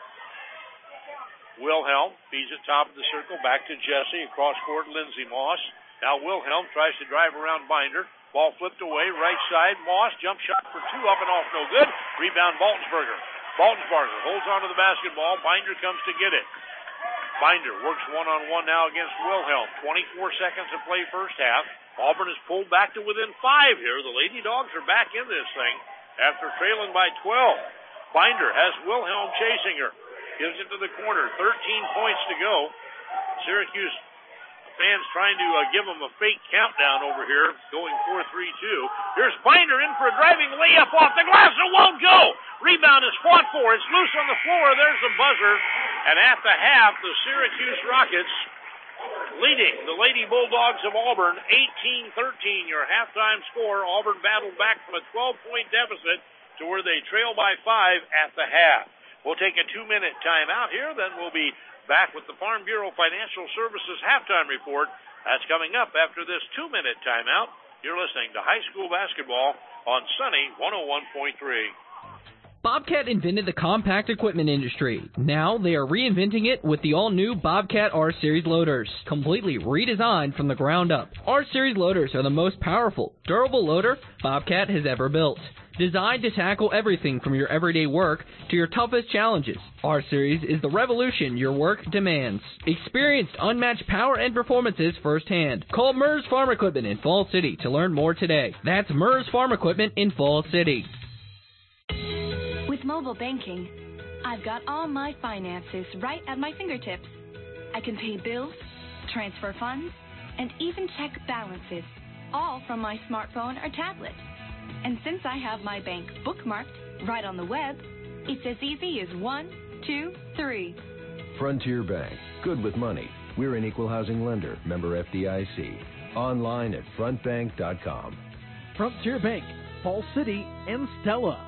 Wilhelm feeds it top of the circle, back to Jesse, across court, Lindsey Moss. Now Wilhelm tries to drive around Binder. Ball flipped away, right side, Moss, jump shot for two, up and off, no good. Rebound, Baltensberger. Baltensberger holds onto the basketball. Binder comes to get it. Binder works one-on-one now against Wilhelm. twenty-four seconds to play first half. Auburn is pulled back to within five here. The Lady Dogs are back in this thing after trailing by twelve. Binder has Wilhelm chasing her. Gives it to the corner. thirteen points to go. Syracuse fans trying to uh, give them a fake countdown over here, going four three two. Here's Binder in for a driving layup off the glass. It won't go. Rebound is fought for. It's loose on the floor. There's the buzzer. And at the half, the Syracuse Rockets leading the Lady Bulldogs of Auburn eighteen thirteen. Your halftime score. Auburn battled back from a twelve-point deficit to where they trail by five at the half. We'll take a two-minute timeout here. Then we'll be back with the Farm Bureau Financial Services halftime report. That's coming up after this two-minute timeout. You're listening to high school basketball on Sunny one oh one point three. Bobcat invented the compact equipment industry. Now they are reinventing it with the all-new Bobcat R-Series loaders, completely redesigned from the ground up. R-Series loaders are the most powerful, durable loader Bobcat has ever built. Designed to tackle everything from your everyday work to your toughest challenges, R-Series is the revolution your work demands. Experienced unmatched power and performances firsthand. Call Mers Farm Equipment in Fall City to learn more today. That's Mers Farm Equipment in Fall City. With mobile banking, I've got all my finances right at my fingertips. I can pay bills, transfer funds, and even check balances, all from my smartphone or tablet. And since I have my bank bookmarked right on the web, it's as easy as one, two, three. Frontier Bank. Good with money. We're an equal housing lender. Member F D I C. Online at front bank dot com. Frontier Bank, Falls City, and Stella.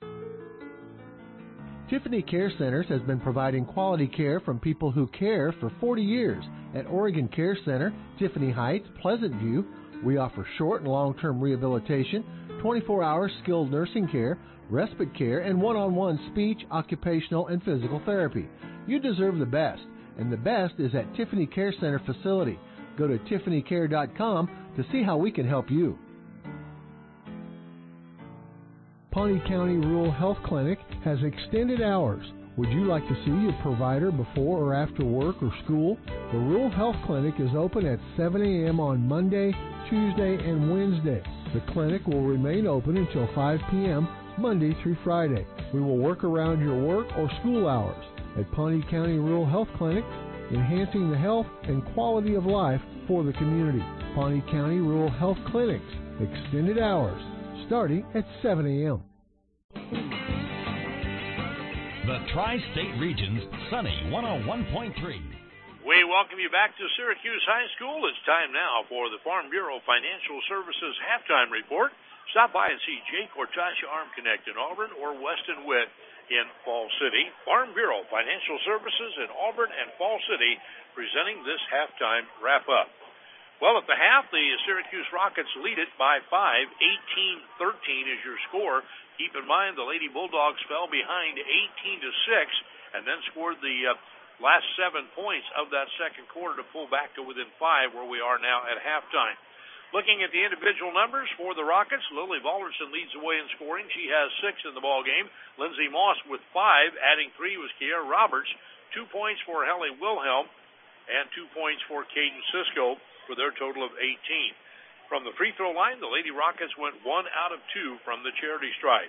Tiffany Care Centers has been providing quality care from people who care for forty years. At Oregon Care Center, Tiffany Heights, Pleasant View, we offer short and long-term rehabilitation, twenty-four hour skilled nursing care, respite care, and one-on-one speech, occupational, and physical therapy. You deserve the best, and the best is at Tiffany Care Center facility. Go to tiffany care dot com to see how we can help you. Pawnee County Rural Health Clinic has extended hours. Would you like to see your provider before or after work or school? The Rural Health Clinic is open at seven a.m. on Monday, Tuesday, and Wednesday. The clinic will remain open until five p.m. Monday through Friday. We will work around your work or school hours. At Pawnee County Rural Health Clinic, enhancing the health and quality of life for the community. Pawnee County Rural Health Clinics, extended hours, starting at seven a.m. The Tri-State Region's Sunny one oh one point three. We welcome you back to Syracuse High School. It's time now for the Farm Bureau Financial Services Halftime Report. Stop by and see Jake or Tasha Arm Connect in Auburn or Weston Witt in Fall City. Farm Bureau Financial Services in Auburn and Fall City presenting this halftime wrap-up. Well, at the half, the Syracuse Rockets lead it by five. eighteen thirteen is your score. Keep in mind the Lady Bulldogs fell behind eighteen to six and then scored the uh, last seven points of that second quarter to pull back to within five, where we are now at halftime. Looking at the individual numbers for the Rockets, Lily Vollerson leads the way in scoring. She has six in the ball game. Lindsey Moss with five. Adding three was Kiera Roberts. Two points for Helly Wilhelm and two points for Caden Cisco for their total of eighteen. From the free throw line, the Lady Rockets went one out of two from the charity stripe.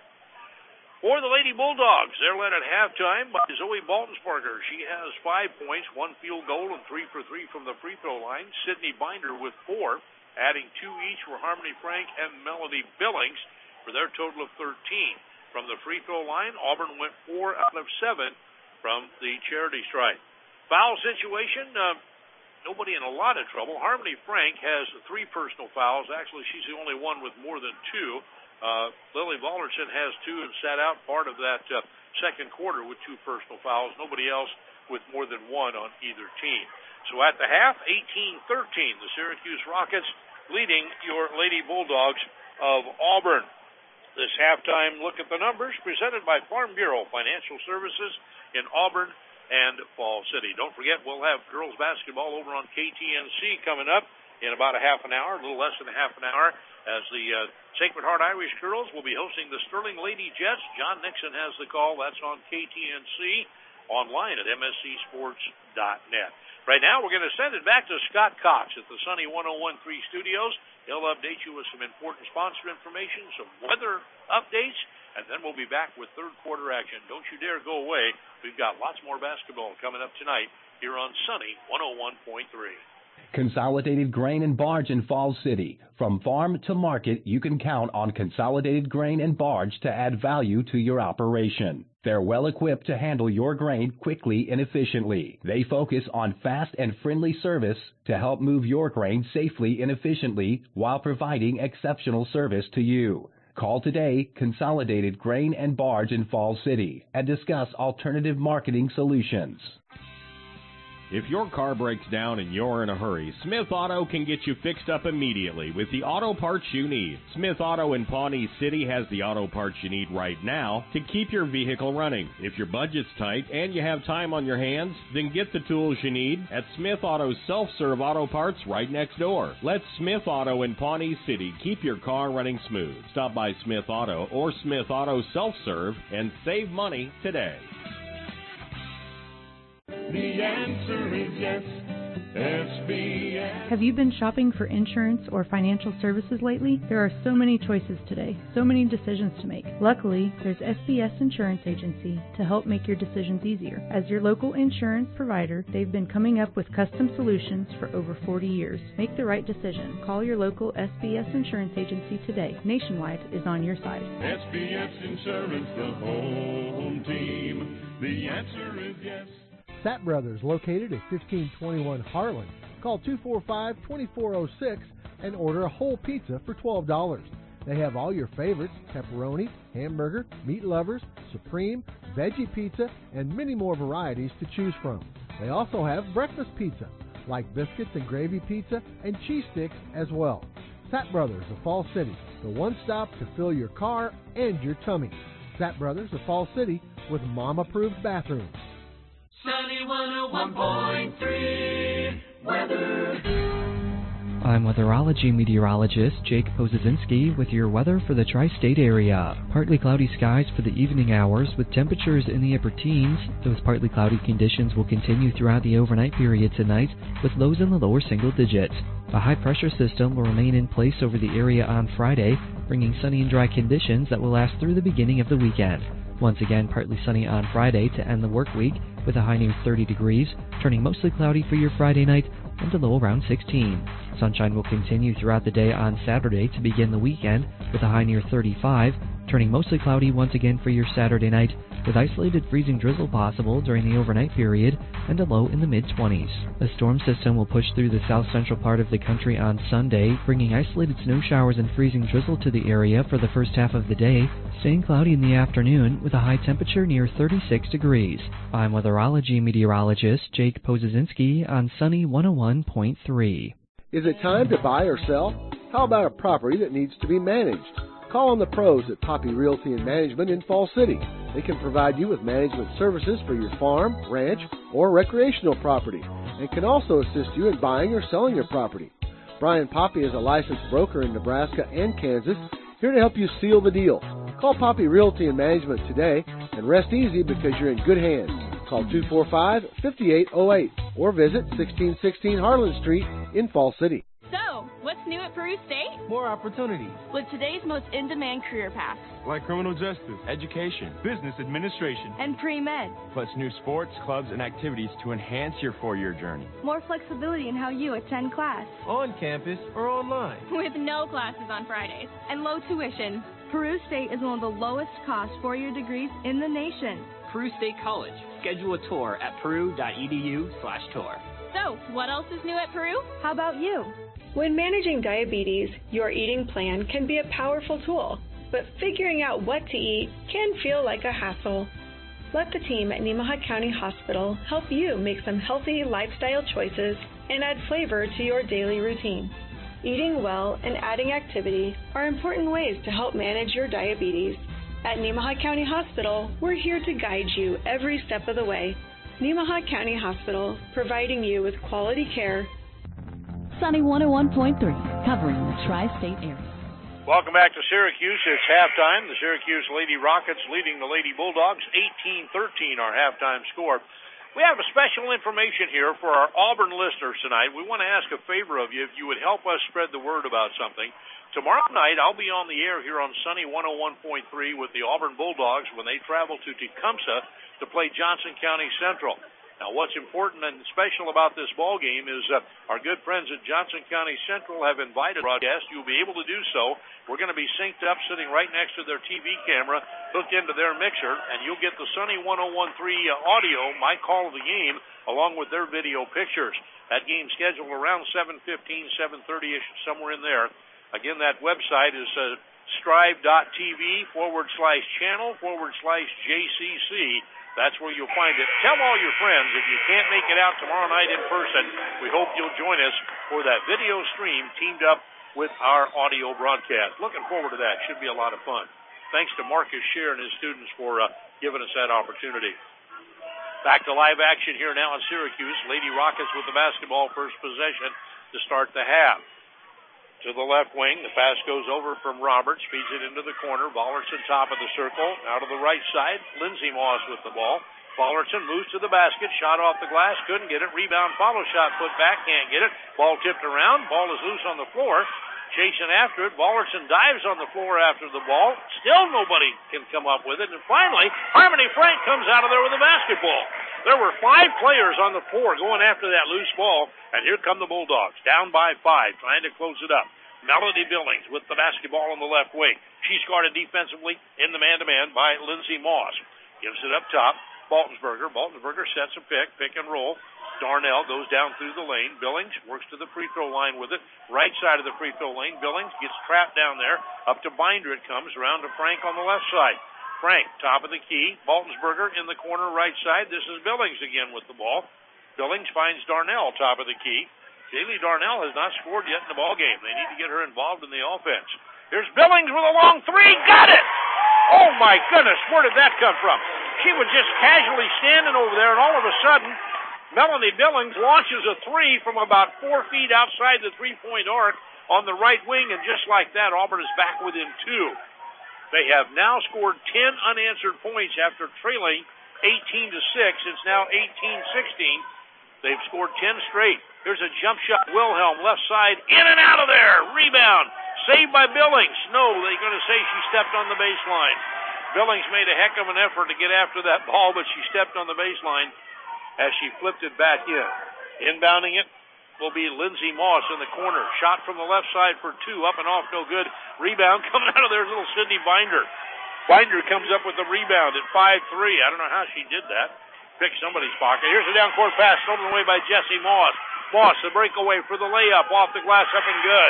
For the Lady Bulldogs, they're led at halftime by Zoe Baltensparger. She has five points, one field goal, and three for three from the free throw line. Sydney Binder with four, adding two each for Harmony Frank and Melody Billings for their total of thirteen. From the free throw line, Auburn went four out of seven from the charity stripe. Foul situation, uh, nobody in a lot of trouble. Harmony Frank has three personal fouls. Actually, she's the only one with more than two. Uh, Lily Vollerson has two and sat out part of that uh, second quarter with two personal fouls. Nobody else with more than one on either team. So at the half, eighteen thirteen, the Syracuse Rockets leading your Lady Bulldogs of Auburn. This halftime look at the numbers presented by Farm Bureau Financial Services in Auburn and Fall City. Don't forget, we'll have girls basketball over on K T N C coming up in about a half an hour, a little less than a half an hour, as the uh, Sacred Heart Irish girls will be hosting the Sterling Lady Jets. John Nixon has the call. That's on K T N C, online at M S C sports dot net. Right now, we're going to send it back to Scott Cox at the Sunny one oh one point three studios. He'll update you with some important sponsor information, some weather updates, and then we'll be back with third quarter action. Don't you dare go away. We've got lots more basketball coming up tonight here on Sunny one oh one point three. Consolidated Grain and Barge in Falls City. From farm to market, you can count on Consolidated Grain and Barge to add value to your operation. They're well equipped to handle your grain quickly and efficiently. They focus on fast and friendly service to help move your grain safely and efficiently while providing exceptional service to you. Call today, Consolidated Grain and Barge in Falls City, and discuss alternative marketing solutions. If your car breaks down and you're in a hurry, Smith Auto can get you fixed up immediately with the auto parts you need. Smith Auto in Pawnee City has the auto parts you need right now to keep your vehicle running. If your budget's tight and you have time on your hands, then get the tools you need at Smith Auto's self-serve auto parts right next door. Let Smith Auto in Pawnee City keep your car running smooth. Stop by Smith Auto or Smith Auto Self-Serve and save money today. The answer is yes. S B S. Have you been shopping for insurance or financial services lately? There are so many choices today, so many decisions to make. Luckily, there's S B S Insurance Agency to help make your decisions easier. As your local insurance provider, they've been coming up with custom solutions for over forty years. Make the right decision. Call your local S B S Insurance Agency today. Nationwide is on your side. S B S Insurance, the home team. The answer is yes. Sapp Brothers, located at fifteen twenty-one Harlan. Call two four five, two four zero six and order a whole pizza for twelve dollars. They have all your favorites: pepperoni, hamburger, meat lovers, supreme, veggie pizza, and many more varieties to choose from. They also have breakfast pizza, like biscuits and gravy pizza and cheese sticks as well. Sapp Brothers of Fall City, the one stop to fill your car and your tummy. Sapp Brothers of Fall City with mom-approved bathrooms. Sunny one oh one point three weather. I'm weatherology meteorologist Jake Pozesinski with your weather for the tri-state area. Partly cloudy skies for the evening hours with temperatures in the upper teens. Those partly cloudy conditions will continue throughout the overnight period tonight with lows in the lower single digits. A high-pressure system will remain in place over the area on Friday, bringing sunny and dry conditions that will last through the beginning of the weekend. Once again, partly sunny on Friday to end the work week with a high near thirty degrees, turning mostly cloudy for your Friday night and a low around sixteen. Sunshine will continue throughout the day on Saturday to begin the weekend with a high near thirty-five, turning mostly cloudy once again for your Saturday night with isolated freezing drizzle possible during the overnight period and a low in the mid-twenties. A storm system will push through the south-central part of the country on Sunday, bringing isolated snow showers and freezing drizzle to the area for the first half of the day, staying cloudy in the afternoon with a high temperature near thirty-six degrees. I'm weatherology meteorologist Jake Pozesinski on Sunny one oh one point three. Is it time to buy or sell? How about a property that needs to be managed? Call on the pros at Poppy Realty and Management in Fall City. They can provide you with management services for your farm, ranch, or recreational property, and can also assist you in buying or selling your property. Brian Poppy is a licensed broker in Nebraska and Kansas, here to help you seal the deal. Call Poppy Realty and Management today and rest easy because you're in good hands. Call two four five, five eight zero eight or visit sixteen sixteen Harlan Street in Fall City. So, what's new at Peru State? More opportunities. With today's most in-demand career paths. Like criminal justice, education, business administration, and pre-med. Plus new sports, clubs, and activities to enhance your four-year journey. More flexibility in how you attend class. On campus or online. With no classes on Fridays and low tuition. Peru State is one of the lowest cost four-year degrees in the nation. Peru State College. Schedule a tour at peru.edu slash tour. So, what else is new at Peru? How about you? When managing diabetes, your eating plan can be a powerful tool, but figuring out what to eat can feel like a hassle. Let the team at Nemaha County Hospital help you make some healthy lifestyle choices and add flavor to your daily routine. Eating well and adding activity are important ways to help manage your diabetes. At Nemaha County Hospital, we're here to guide you every step of the way. Nemaha County Hospital, providing you with quality care. Sunny one oh one point three, covering the tri-state area. Welcome back to Syracuse. It's halftime. The Syracuse Lady Rockets leading the Lady Bulldogs eighteen thirteen, our halftime score. We have a special information here for our Auburn listeners tonight. We want to ask a favor of you if you would help us spread the word about something. Tomorrow night, I'll be on the air here on Sunny one oh one point three with the Auburn Bulldogs when they travel to Tecumseh to play Johnson County Central. Now, what's important and special about this ball game is uh, our good friends at Johnson County Central have invited broadcast. You'll be able to do so. We're going to be synced up, sitting right next to their T V camera, hooked into their mixer, and you'll get the Sunny one oh one point three uh, audio, my call of the game, along with their video pictures. That game's scheduled around seven fifteen, seven thirty-ish, somewhere in there. Again, that website is uh, strive.tv forward slash channel forward slash JCC. That's where you'll find it. Tell all your friends if you can't make it out tomorrow night in person. We hope you'll join us for that video stream teamed up with our audio broadcast. Looking forward to that. Should be a lot of fun. Thanks to Marcus Scheer and his students for uh, giving us that opportunity. Back to live action here now in Syracuse. Lady Rockets with the basketball, first possession to start the half. To the left wing, the pass goes over from Roberts, feeds it into the corner. Ballerson top of the circle, out of the right side. Lindsey Moss with the ball. Ballerson moves to the basket, shot off the glass, couldn't get it. Rebound, follow shot, put back, can't get it. Ball tipped around, ball is loose on the floor. Chasing after it, Ballerson dives on the floor after the ball. Still nobody can come up with it. And finally, Harmony Frank comes out of there with a basketball. There were five players on the floor going after that loose ball, and here come the Bulldogs, down by five, trying to close it up. Melody Billings with the basketball on the left wing. She's guarded defensively in the man-to-man by Lindsey Moss. Gives it up top. Baltensberger. Baltensberger sets a pick, pick and roll. Darnell goes down through the lane. Billings works to the free throw line with it. Right side of the free throw lane. Billings gets trapped down there. Up to Binder it comes. Around to Frank on the left side. Frank, top of the key. Baltensberger in the corner right side. This is Billings again with the ball. Billings finds Darnell, top of the key. Jaylee Darnell has not scored yet in the ball game. They need to get her involved in the offense. Here's Billings with a long three. Got it! Oh, my goodness. Where did that come from? She was just casually standing over there, and all of a sudden, Melanie Billings launches a three from about four feet outside the three-point arc on the right wing, and just like that, Auburn is back within two. They have now scored ten unanswered points after trailing eighteen to six. It's now eighteen sixteen. They've scored ten straight. Here's a jump shot. Wilhelm, left side, in and out of there. Rebound. Saved by Billings. No, they're going to say she stepped on the baseline. Billings made a heck of an effort to get after that ball, but she stepped on the baseline as she flipped it back in. Inbounding it will be Lindsey Moss in the corner. Shot from the left side for two. Up and off, no good. Rebound coming out of there is little Sydney Binder. Binder comes up with the rebound at five three. I don't know how she did that. Picked somebody's pocket. Here's a down-court pass stolen away by Jesse Moss. Moss, the breakaway for the layup. Off the glass, up and good.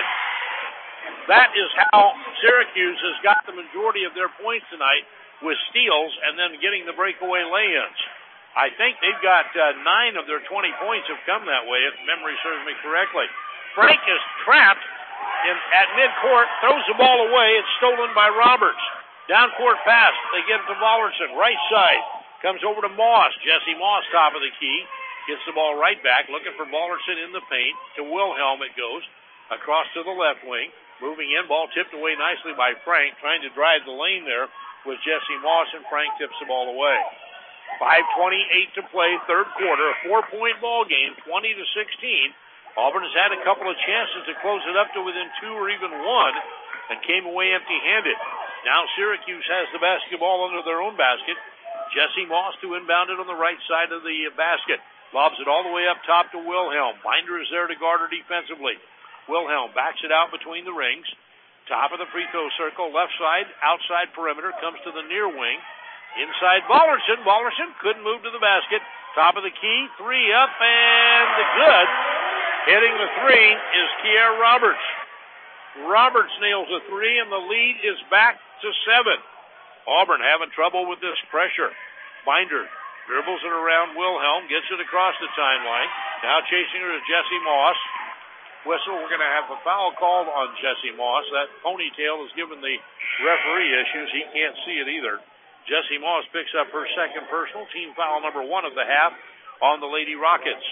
That is how Syracuse has got the majority of their points tonight, with steals and then getting the breakaway lay-ins. I think they've got uh, nine of their twenty points have come that way, if memory serves me correctly. Frank is trapped in, at midcourt, throws the ball away. It's stolen by Roberts. Down-court pass. They get it to Ballerson, right side. Comes over to Moss. Jesse Moss, top of the key. Gets the ball right back, looking for Ballerson in the paint. To Wilhelm it goes. Across to the left wing. Moving in, ball tipped away nicely by Frank, trying to drive the lane there with Jesse Moss, and Frank tips the ball away. five twenty-eight to play, third quarter, a four-point ball game, twenty to sixteen. Auburn has had a couple of chances to close it up to within two or even one, and came away empty-handed. Now Syracuse has the basketball under their own basket. Jesse Moss to inbound it on the right side of the basket. Lobs it all the way up top to Wilhelm. Binder is there to guard her defensively. Wilhelm backs it out between the rings. Top of the free throw circle, left side, outside perimeter, comes to the near wing. Inside Ballerson. Ballerson couldn't move to the basket. Top of the key, three up and good. Hitting the three is Kiera Roberts. Roberts nails a three, and the lead is back to seven. Auburn having trouble with this pressure. Binder dribbles it around Wilhelm, gets it across the timeline. Now chasing her is Jesse Moss. Whistle, we're going to have a foul called on Jesse Moss. That ponytail has given the referee issues. He can't see it either. Jesse Moss picks up her second personal, team foul number one of the half on the Lady Rockets.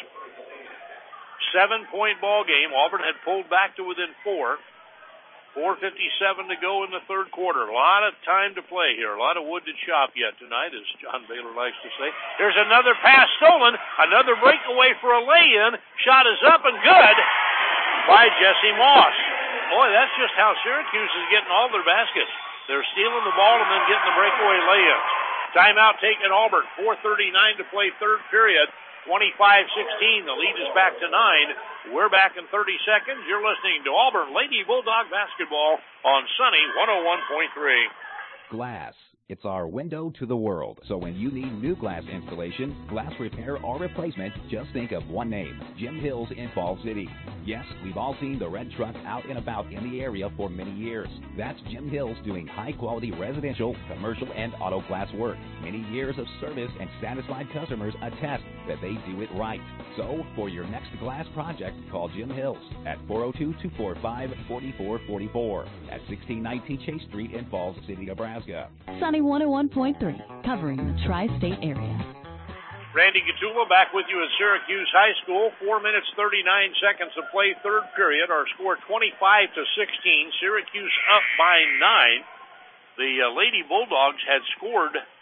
Seven-point ball game. Auburn had pulled back to within four. four fifty-seven to go in the third quarter. A lot of time to play here. A lot of wood to chop yet tonight, as John Baylor likes to say. Here's another pass stolen. Another breakaway for a lay-in. Shot is up and good by Jesse Moss. Boy, that's just how Syracuse is getting all their baskets. They're stealing the ball and then getting the breakaway lay-ins. Timeout taken Auburn. four thirty-nine to play third period. twenty-five sixteen. The lead is back to nine. We're back in thirty seconds. You're listening to Auburn Lady Bulldog Basketball on Sunny one oh one point three. Glass. It's our window to the world. So when you need new glass installation, glass repair, or replacement, just think of one name, Jim Hills in Falls City. Yes, we've all seen the red truck out and about in the area for many years. That's Jim Hills doing high-quality residential, commercial, and auto glass work. Many years of service and satisfied customers attest that they do it right. So for your next glass project, call Jim Hills at four oh two, two four five, four four four four at sixteen nineteen Chase Street in Falls City, Nebraska. Sunny one oh one point three, covering the tri-state area. Randy Gatula back with you at Syracuse High School. Four minutes, thirty-nine seconds to play third period. Our score twenty-five to sixteen. Syracuse up by nine. The uh, Lady Bulldogs had scored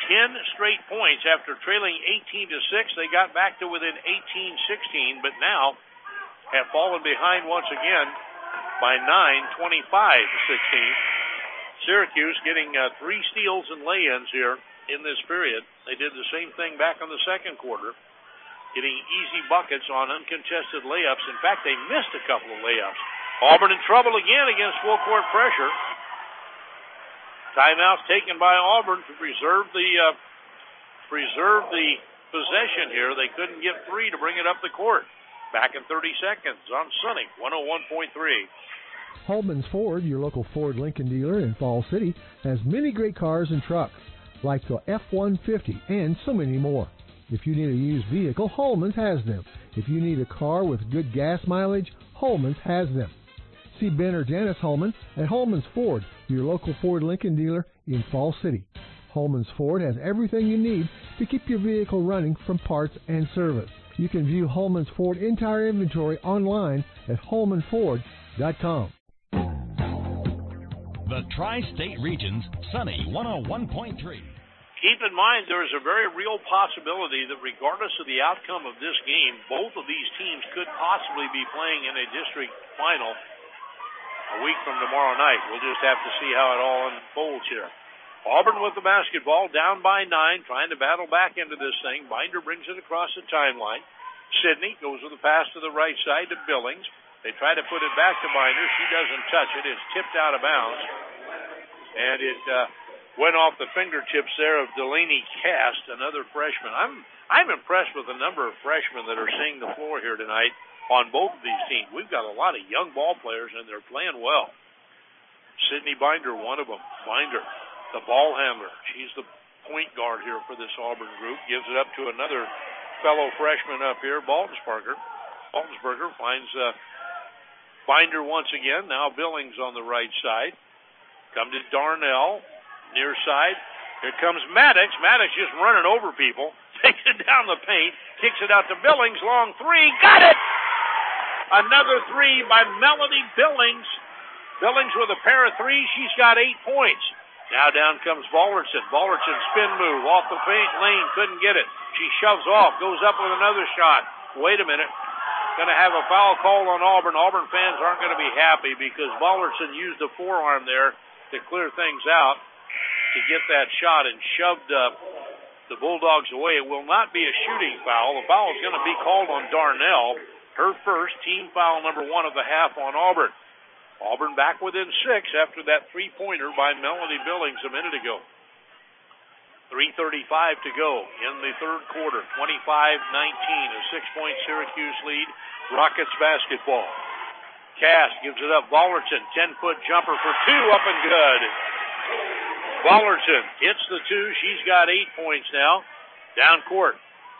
ten straight points after trailing eighteen to six. They got back to within eighteen sixteen, but now have fallen behind once again by nine, twenty-five sixteen. Syracuse getting uh, three steals and lay-ins here in this period. They did the same thing back in the second quarter, getting easy buckets on uncontested layups. In fact, they missed a couple of layups. Auburn in trouble again against full court pressure. Timeouts taken by Auburn to preserve the uh, preserve the possession here. They couldn't get three to bring it up the court. Back in thirty seconds on Sunny, one oh one point three. Holman's Ford, your local Ford Lincoln dealer in Falls City, has many great cars and trucks, like the F one fifty and so many more. If you need a used vehicle, Holman's has them. If you need a car with good gas mileage, Holman's has them. See Ben or Janice Holman at Holman's Ford, your local Ford Lincoln dealer in Falls City. Holman's Ford has everything you need to keep your vehicle running from parts and service. You can view Holman's Ford entire inventory online at holman ford dot com. The Tri-State Region's Sunny one oh one point three. Keep in mind there is a very real possibility that regardless of the outcome of this game, both of these teams could possibly be playing in a district final a week from tomorrow night. We'll just have to see how it all unfolds here. Auburn with the basketball, down by nine, trying to battle back into this thing. Binder brings it across the timeline. Sidney goes with a pass to the right side to Billings. They try to put it back to Binder. She doesn't touch it. It's tipped out of bounds. And it uh, went off the fingertips there of Delaney Cast, another freshman. I'm I'm impressed with the number of freshmen that are seeing the floor here tonight on both of these teams. We've got a lot of young ball players, and they're playing well. Sydney Binder, one of them. Binder, the ball handler. She's the point guard here for this Auburn group. Gives it up to another fellow freshman up here, Baltensberger. Baltensberger finds uh, Binder once again. Now Billings on the right side. Come to Darnell, near side. Here comes Maddox. Maddox just running over people. Takes it down the paint. Kicks it out to Billings. Long three. Got it! Another three by Melody Billings. Billings with a pair of threes. She's got eight points. Now down comes Ballerson. Ballerson spin move off the paint lane. Couldn't get it. She shoves off. Goes up with another shot. Wait a minute. Going to have a foul call on Auburn. Auburn fans aren't going to be happy because Ballerson used the forearm there to clear things out to get that shot and shoved uh, the Bulldogs away. It will not be a shooting foul. The foul is going to be called on Darnell. Her first, team foul number one of the half on Auburn. Auburn back within six after that three-pointer by Melody Billings a minute ago. three thirty-five to go in the third quarter. twenty-five nineteen, a six-point Syracuse lead. Rockets basketball. Cass gives it up. Ballerton, ten-foot jumper for two, up and good. Ballerton hits the two. She's got eight points now. Down court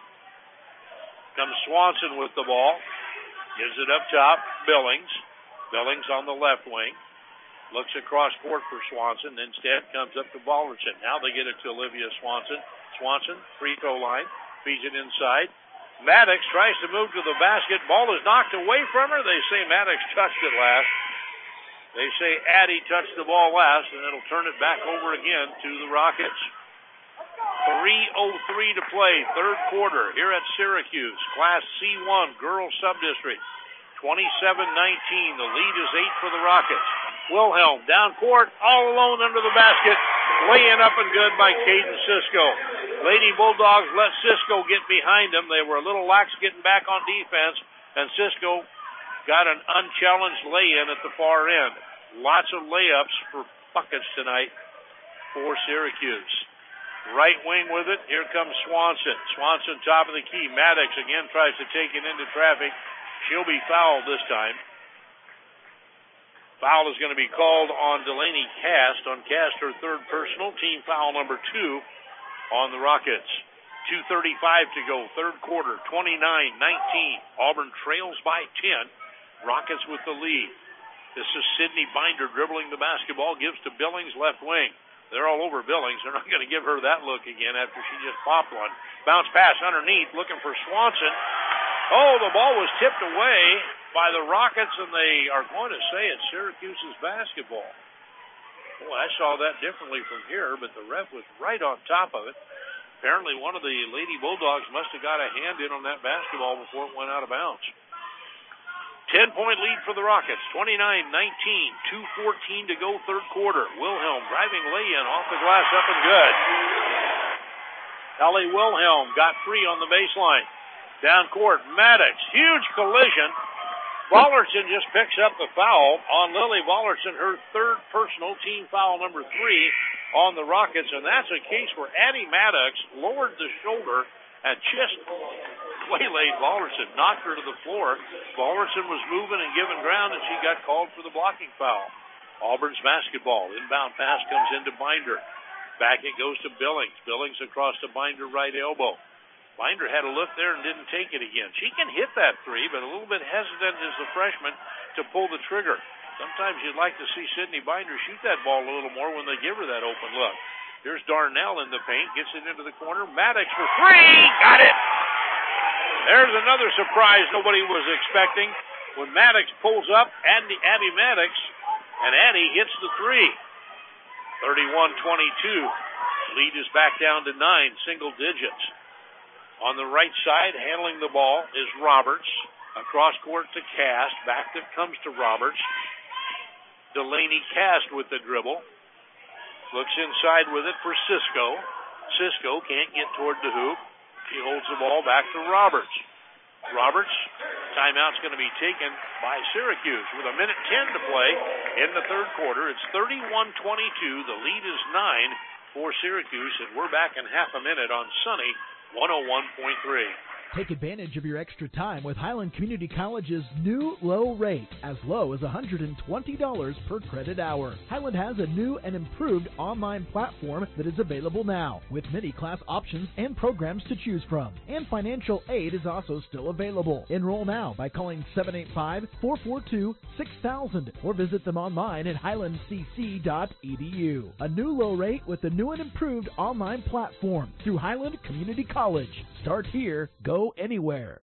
comes Swanson with the ball. Gives it up top. Billings. Billings on the left wing. Looks across court for Swanson. Instead comes up to Ballerton. Now they get it to Olivia Swanson. Swanson, free throw line. Feeds it inside. Maddox tries to move to the basket. Ball is knocked away from her. They say Maddox touched it last. They say Addie touched the ball last, and it'll turn it back over again to the Rockets. three oh three to play, third quarter here at Syracuse. Class C one, girls sub-district. twenty-seven nineteen. The lead is eight for the Rockets. Wilhelm down court, all alone under the basket. Laying up and good by Caden Cisco. Lady Bulldogs let Cisco get behind them. They were a little lax getting back on defense, and Cisco got an unchallenged lay-in at the far end. Lots of layups for buckets tonight for Syracuse. Right wing with it. Here comes Swanson. Swanson top of the key. Maddox again tries to take it into traffic. She'll be fouled this time. Foul is going to be called on Delaney Cast. On Cast, her third personal. Team foul number two on the Rockets. two thirty-five to go. Third quarter. twenty-nine nineteen. Auburn trails by ten. Rockets with the lead. This is Sydney Binder dribbling the basketball. Gives to Billings left wing. They're all over Billings. They're not going to give her that look again after she just popped one. Bounce pass underneath, looking for Swanson. Oh, the ball was tipped away by the Rockets, and they are going to say it's Syracuse's basketball. Boy, I saw that differently from here, but the ref was right on top of it. Apparently one of the Lady Bulldogs must have got a hand in on that basketball before it went out of bounds. Ten-point lead for the Rockets, twenty-nine nineteen, two fourteen to go, third quarter. Wilhelm driving lay-in off the glass, up and good. Ellie Wilhelm got free on the baseline. Down court, Maddox, huge collision. Ballerson just picks up the foul on Lily Ballerson, her third personal, team foul number three on the Rockets, and that's a case where Addie Maddox lowered the shoulder and just waylaid Ballerson, knocked her to the floor. Ballerson was moving and giving ground, and she got called for the blocking foul. Auburn's basketball. Inbound pass comes into Binder. Back it goes to Billings. Billings across to Binder, right elbow. Binder had a look there and didn't take it again. She can hit that three, but a little bit hesitant as a freshman to pull the trigger. Sometimes you'd like to see Sydney Binder shoot that ball a little more when they give her that open look. Here's Darnell in the paint, gets it into the corner. Maddox for three, got it! There's another surprise nobody was expecting. When Maddox pulls up, Addie, Addie Maddox, and Addie hits the three. thirty-one twenty-two. Lead is back down to nine, single digits. On the right side, handling the ball is Roberts. Across court to Cast. Back that comes to Roberts. Delaney Cast with the dribble. Looks inside with it for Cisco. Cisco can't get toward the hoop. He holds the ball back to Roberts. Roberts, timeout's going to be taken by Syracuse with a minute ten to play in the third quarter. It's thirty-one twenty-two. The lead is nine for Syracuse, and we're back in half a minute on Sunny one oh one point three. Take advantage of your extra time with Highland Community College's new low rate, as low as one hundred twenty dollars per credit hour. Highland has a new and improved online platform that is available now, with many class options and programs to choose from. And financial aid is also still available. Enroll now by calling seven eight five, four four two, six thousand or visit them online at highland c c dot e d u. A new low rate with a new and improved online platform through Highland Community College. Start here, go anywhere.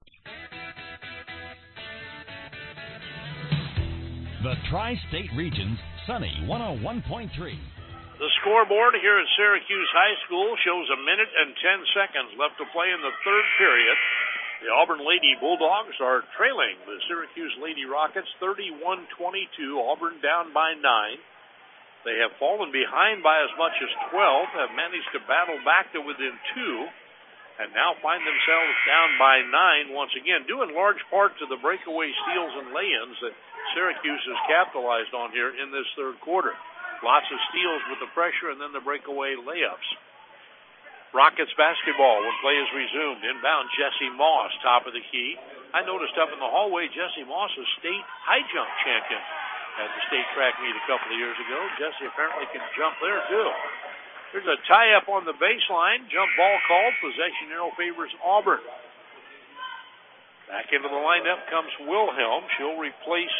The Tri-State Region's Sunny one oh one point three. The scoreboard here at Syracuse High School shows a minute and ten seconds left to play in the third period. The Auburn Lady Bulldogs are trailing the Syracuse Lady Rockets thirty-one twenty-two. Auburn down by nine. They have fallen behind by as much as twelve, have managed to battle back to within two, and now find themselves down by nine once again, due in large part to the breakaway steals and lay-ins that Syracuse has capitalized on here in this third quarter. Lots of steals with the pressure and then the breakaway layups. Rockets basketball when play is resumed. Inbound, Jesse Moss, top of the key. I noticed up in the hallway, Jesse Moss is state high jump champion at the state track meet a couple of years ago. Jesse apparently can jump there too. There's a tie-up on the baseline. Jump ball called. Possession arrow favors Auburn. Back into the lineup comes Wilhelm. She'll replace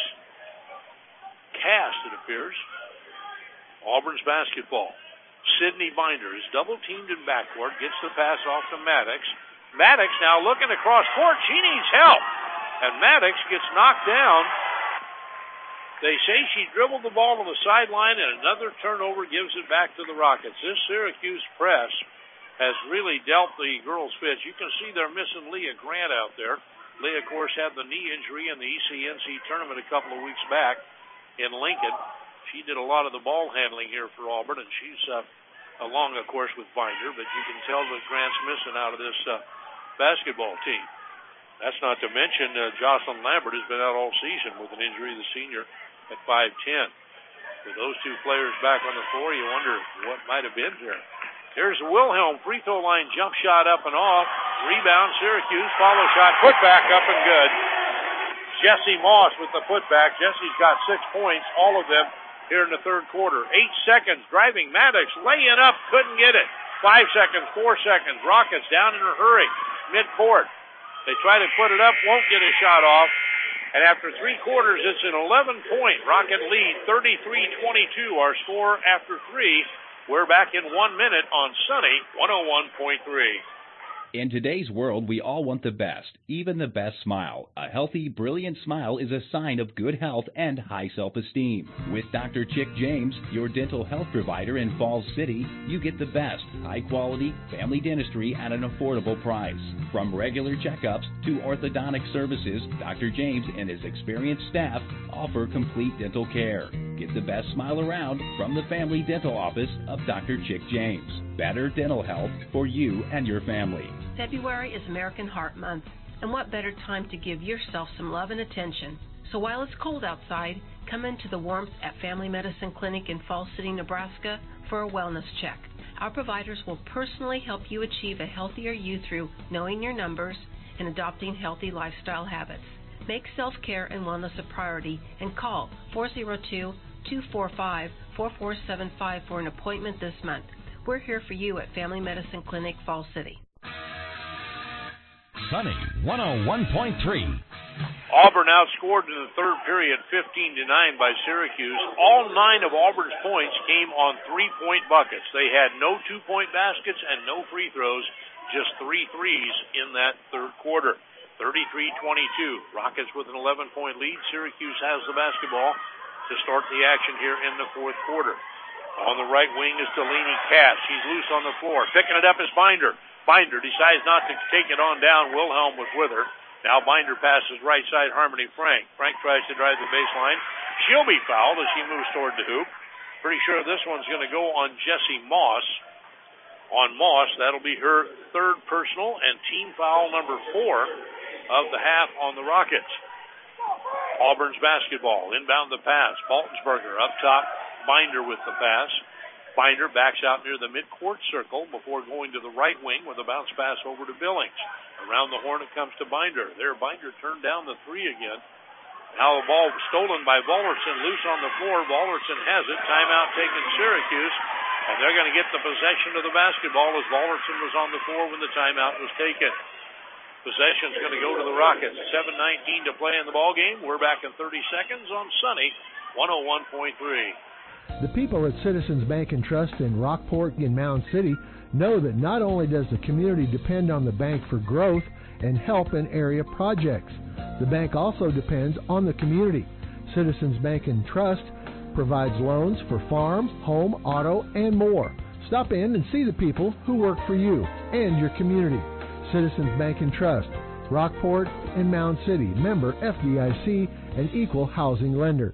Cast, it appears. Auburn's basketball. Sydney Binder is double-teamed in backcourt. Gets the pass off to Maddox. Maddox now looking across court. She needs help. And Maddox gets knocked down. They say she dribbled the ball to the sideline, and another turnover gives it back to the Rockets. This Syracuse press has really dealt the girls fits. You can see they're missing Leah Grant out there. Leah, of course, had the knee injury in the E C N C tournament a couple of weeks back in Lincoln. She did a lot of the ball handling here for Auburn, and she's uh, along, of course, with Binder, but you can tell that Grant's missing out of this uh, basketball team. That's not to mention uh, Jocelyn Lambert has been out all season with an injury, the senior, at five ten. With those two players back on the floor, you wonder what might have been here. Here's Wilhelm, free throw line jump shot up and off. Rebound, Syracuse, follow shot, put back up and good. Jesse Moss with the putback. Jesse's got six points, all of them here in the third quarter. Eight seconds, driving Maddox, laying up, couldn't get it. Five seconds, four seconds, Rockets down in a hurry, midcourt. They try to put it up, won't get a shot off. And after three quarters, it's an eleven-point Rocket lead, thirty-three twenty-two, our score after three. We're back in one minute on Sunny one oh one point three. In today's world, we all want the best, even the best smile. A healthy, brilliant smile is a sign of good health and high self-esteem. With Doctor Chick James, your dental health provider in Falls City, you get the best, high-quality family dentistry at an affordable price. From regular checkups to orthodontic services, Doctor James and his experienced staff offer complete dental care. Get the best smile around from the Family Dental Office of Doctor Chick James. Better dental health for you and your family. February is American Heart Month, and what better time to give yourself some love and attention. So while it's cold outside, come into the warmth at Family Medicine Clinic in Falls City, Nebraska for a wellness check. Our providers will personally help you achieve a healthier you through knowing your numbers and adopting healthy lifestyle habits. Make self-care and wellness a priority and call four oh two, two four five, four four seven five for an appointment this month. We're here for you at Family Medicine Clinic, Falls City. Sunny one oh one point three. Auburn outscored in the third period fifteen to nine by Syracuse. All nine of Auburn's points came on three-point buckets. They had no two-point baskets and no free throws, just three threes in that third quarter. thirty-three twenty-two. Rockets with an eleven-point lead. Syracuse has the basketball to start the action here in the fourth quarter. On the right wing is Delaney Cass. She's loose on the floor. Picking it up is Binder. Binder decides not to take it on down. Wilhelm was with her. Now Binder passes right side Harmony Frank. Frank tries to drive the baseline. She'll be fouled as she moves toward the hoop. Pretty sure this one's going to go on Jessie Moss. On Moss, that'll be her third personal and team foul number four of the half on the Rockets. Auburn's basketball. Inbound the pass. Baltensberger up top. Binder with the pass. Binder backs out near the midcourt circle before going to the right wing with a bounce pass over to Billings. Around the horn it comes to Binder. There, Binder turned down the three again. Now the ball stolen by Vollerson, loose on the floor. Vollerson has it. Timeout taken Syracuse. And they're going to get the possession of the basketball as Vollerson was on the floor when the timeout was taken. Possession's going to go to the Rockets. seven nineteen to play in the ballgame. We're back in thirty seconds on Sunny one oh one point three. The people at Citizens Bank and Trust in Rockport and Mound City know that not only does the community depend on the bank for growth and help in area projects, the bank also depends on the community. Citizens Bank and Trust provides loans for farms, home, auto, and more. Stop in and see the people who work for you and your community. Citizens Bank and Trust, Rockport and Mound City, member F D I C, and equal housing lender.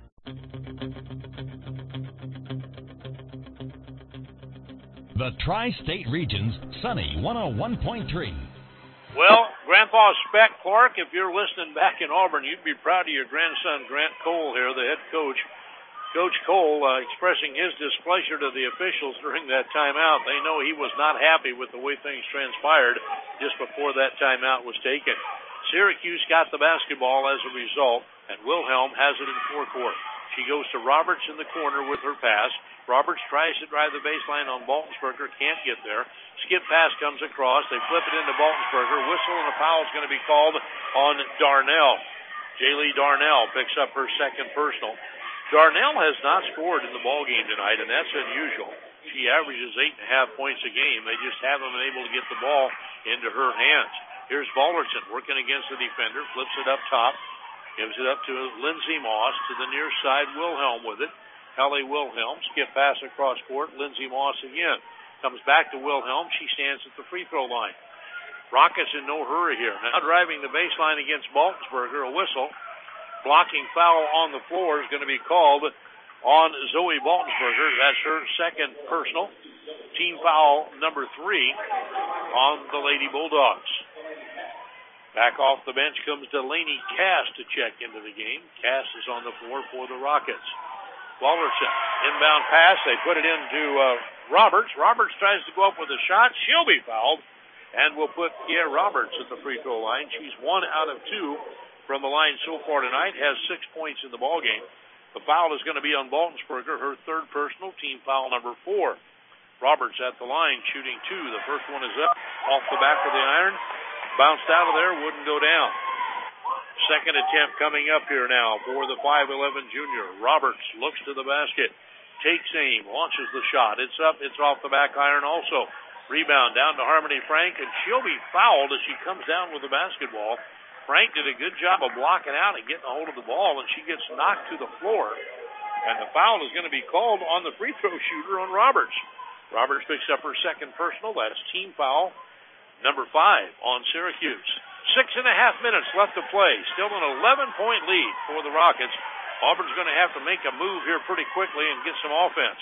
The Tri-State Region's Sunny one oh one point three. Well, Grandpa Speck Clark, if you're listening back in Auburn, you'd be proud of your grandson, Grant Cole here, the head coach. Coach Cole uh, expressing his displeasure to the officials during that timeout. They know he was not happy with the way things transpired just before that timeout was taken. Syracuse got the basketball as a result, and Wilhelm has it in forecourt. She goes to Roberts in the corner with her pass. Roberts tries to drive the baseline on Baltensberger, can't get there. Skip pass comes across. They flip it into Baltensberger. Whistle and a foul is going to be called on Darnell. Jaylee Darnell picks up her second personal. Darnell has not scored in the ballgame tonight, and that's unusual. She averages eight and a half points a game. They just haven't been able to get the ball into her hands. Here's Ballerson working against the defender, flips it up top, gives it up to Lindsey Moss to the near side. Wilhelm with it. Kelly Wilhelm, skip pass across court. Lindsey Moss again. Comes back to Wilhelm. She stands at the free throw line. Rockets in no hurry here. Now driving the baseline against Baltensberger. A whistle. Blocking foul on the floor is going to be called on Zoe Baltensberger. That's her second personal. Team foul number three on the Lady Bulldogs. Back off the bench comes Delaney Cass to check into the game. Cass is on the floor for the Rockets. Wallerson, inbound pass. They put it into uh, Roberts. Roberts tries to go up with a shot. She'll be fouled. And we'll put Pierre Roberts at the free throw line. She's one out of two from the line so far tonight. Has six points in the ballgame. The foul is going to be on Baltensberger, her third personal, team foul number four. Roberts at the line, shooting two. The first one is up, off the back of the iron. Bounced out of there, wouldn't go down. Second attempt coming up here now for the five eleven junior. Roberts looks to the basket, takes aim, launches the shot. It's up, it's off the back iron also. Rebound down to Harmony Frank, and she'll be fouled as she comes down with the basketball. Frank did a good job of blocking out and getting a hold of the ball, and she gets knocked to the floor. And the foul is going to be called on the free throw shooter on Roberts. Roberts picks up her second personal. That's team foul number five on Syracuse. Six and a half minutes left to play. Still an eleven-point lead for the Rockets. Auburn's going to have to make a move here pretty quickly and get some offense.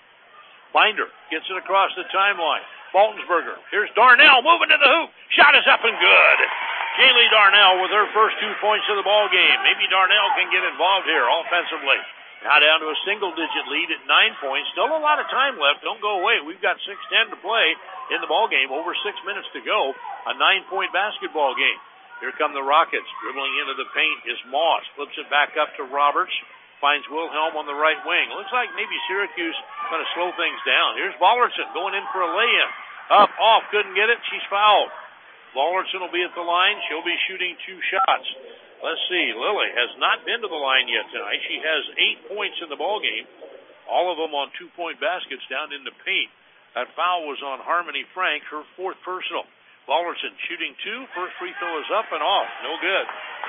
Binder gets it across the timeline. Baltonsberger. Here's Darnell moving to the hoop. Shot is up and good. Kaylee Darnell with her first two points of the ball game. Maybe Darnell can get involved here offensively. Now down to a single-digit lead at nine points. Still a lot of time left. Don't go away. We've got six ten to play in the ball game. Over six minutes to go. A nine-point basketball game. Here come the Rockets. Dribbling into the paint is Moss. Flips it back up to Roberts. Finds Wilhelm on the right wing. Looks like maybe Syracuse going to slow things down. Here's Ballerson going in for a lay-in. Up, off, couldn't get it. She's fouled. Ballerson will be at the line. She'll be shooting two shots. Let's see. Lily has not been to the line yet tonight. She has eight points in the ball game. All of them on two-point baskets down in the paint. That foul was on Harmony Frank, her fourth personal. Ballerson shooting two. First free throw is up and off. No good.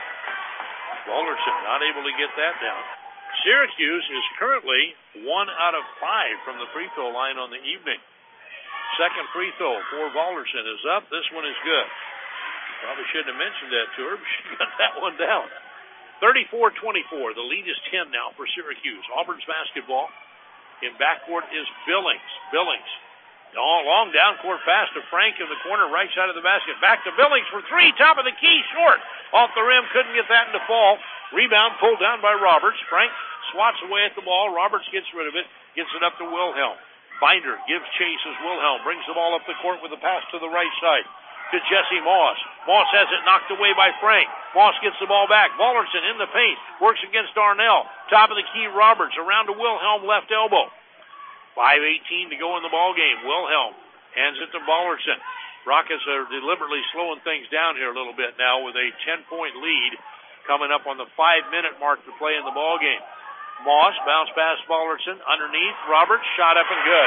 Ballerson not able to get that down. Syracuse is currently one out of five from the free throw line on the evening. Second free throw for Ballerson is up. This one is good. Probably shouldn't have mentioned that to her, but she got that one down. thirty-four twenty-four. The lead is ten now for Syracuse. Auburn's basketball. In backcourt is Billings. Billings. Long down court pass to Frank in the corner, right side of the basket. Back to Billings for three. Top of the key, short. Off the rim, couldn't get that in the fall. Rebound pulled down by Roberts. Frank swats away at the ball. Roberts gets rid of it. Gets it up to Wilhelm. Binder gives chase as Wilhelm brings the ball up the court with a pass to the right side to Jesse Moss. Moss has it knocked away by Frank. Moss gets the ball back. Ballerson in the paint. Works against Darnell. Top of the key, Roberts. Around to Wilhelm, left elbow. five eighteen to go in the ball game. Wilhelm hands it to Ballerson. Rockets are deliberately slowing things down here a little bit now with a ten-point lead coming up on the five-minute mark to play in the ball game. Moss bounce pass Ballerson underneath. Roberts shot up and good.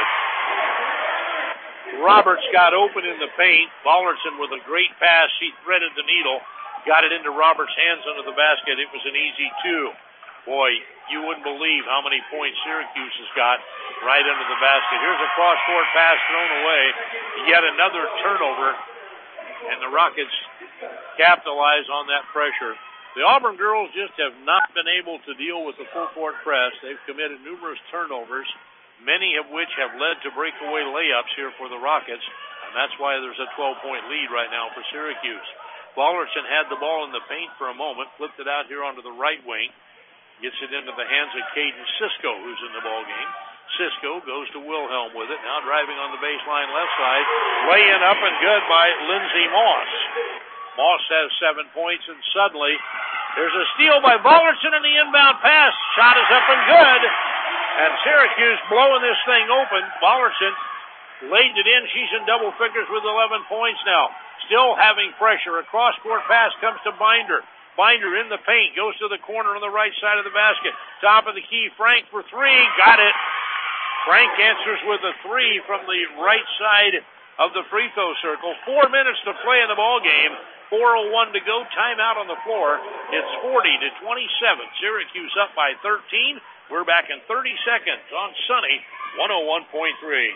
Roberts got open in the paint. Ballerson with a great pass. She threaded the needle. Got it into Roberts' hands under the basket. It was an easy two. Boy, you wouldn't believe how many points Syracuse has got right under the basket. Here's a cross-court pass thrown away. Yet another turnover. And the Rockets capitalize on that pressure. The Auburn girls just have not been able to deal with the full-court press. They've committed numerous turnovers, many of which have led to breakaway layups here for the Rockets, and that's why there's a twelve-point lead right now for Syracuse. Ballerson had the ball in the paint for a moment, flipped it out here onto the right wing, gets it into the hands of Caden Cisco, who's in the ball game. Cisco goes to Wilhelm with it, now driving on the baseline left side. Lay-in up and good by Lindsey Moss. Moss has seven points, and suddenly there's a steal by Ballerson in the inbound pass. Shot is up and good. And Syracuse blowing this thing open. Ballerson laid it in. She's in double figures with eleven points now. Still having pressure. A cross-court pass comes to Binder. Binder in the paint. Goes to the corner on the right side of the basket. Top of the key. Frank for three. Got it. Frank answers with a three from the right side of the free throw circle. Four minutes to play in the ball game. four oh one to go. Timeout on the floor. It's forty to twenty-seven. Syracuse up by thirteen. We're back in thirty seconds on Sunny one oh one point three.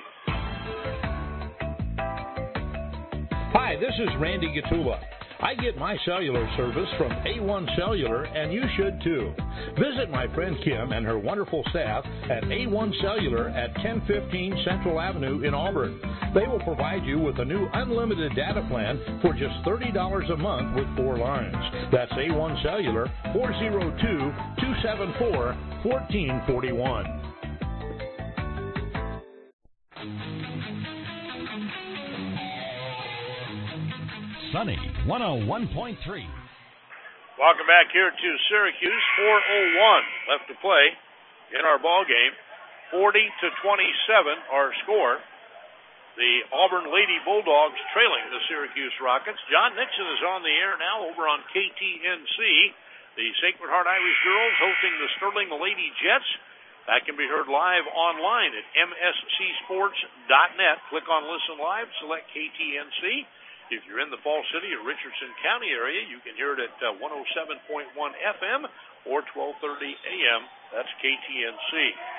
Hi, this is Randy Gatula. I get my cellular service from A one Cellular, and you should too. Visit my friend Kim and her wonderful staff at A one Cellular at ten fifteen Central Avenue in Auburn. They will provide you with a new unlimited data plan for just thirty dollars a month with four lines. That's A one Cellular, four oh two, two seven four, one four four one. Sunny one oh one point three. Welcome back here to Syracuse. four oh one left to play in our ball game. forty to twenty-seven our score. The Auburn Lady Bulldogs trailing the Syracuse Rockets. John Nixon is on the air now over on K T N C. The Sacred Heart Irish Girls hosting the Sterling Lady Jets. That can be heard live online at m s c sports dot net. Click on Listen Live, select K T N C. If you're in the Falls City or Richardson County area, you can hear it at uh, one oh seven point one F M or twelve thirty A M. That's K T N C.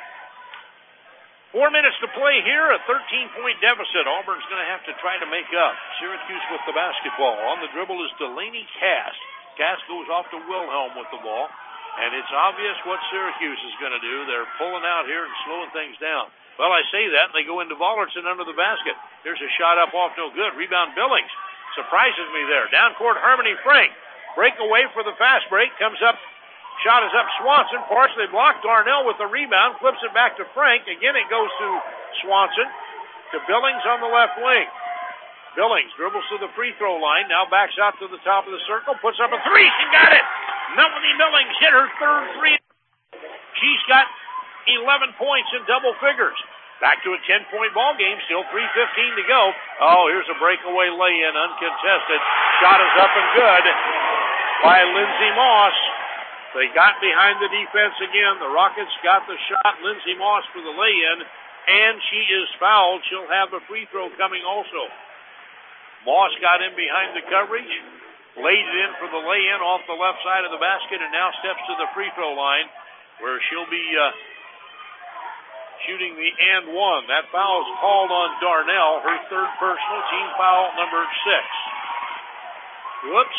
Four minutes to play here, a thirteen-point deficit. Auburn's going to have to try to make up. Syracuse with the basketball. On the dribble is Delaney Cass. Cass goes off to Wilhelm with the ball, and it's obvious what Syracuse is going to do. They're pulling out here and slowing things down. Well, I say that, and they go into Vollertson under the basket. There's a shot up off, no good. Rebound Billings. Surprises me there. Down court, Harmony Frank. Breakaway for the fast break. Comes up. Shot is up. Swanson partially blocked. Darnell with the rebound. Flips it back to Frank. Again, it goes to Swanson. To Billings on the left wing. Billings dribbles to the free throw line. Now backs out to the top of the circle. Puts up a three. She got it. Melanie Billings hit her third three. She's got eleven points in double figures. Back to a ten-point ball game. Still three fifteen to go. Oh, here's a breakaway lay-in, uncontested. Shot is up and good by Lindsey Moss. They got behind the defense again. The Rockets got the shot. Lindsey Moss for the lay-in, and she is fouled. She'll have a free throw coming also. Moss got in behind the coverage, laid it in for the lay-in off the left side of the basket, and now steps to the free throw line where she'll be uh, shooting the and one. That foul is called on Darnell, her third personal, team foul number six. Whoops.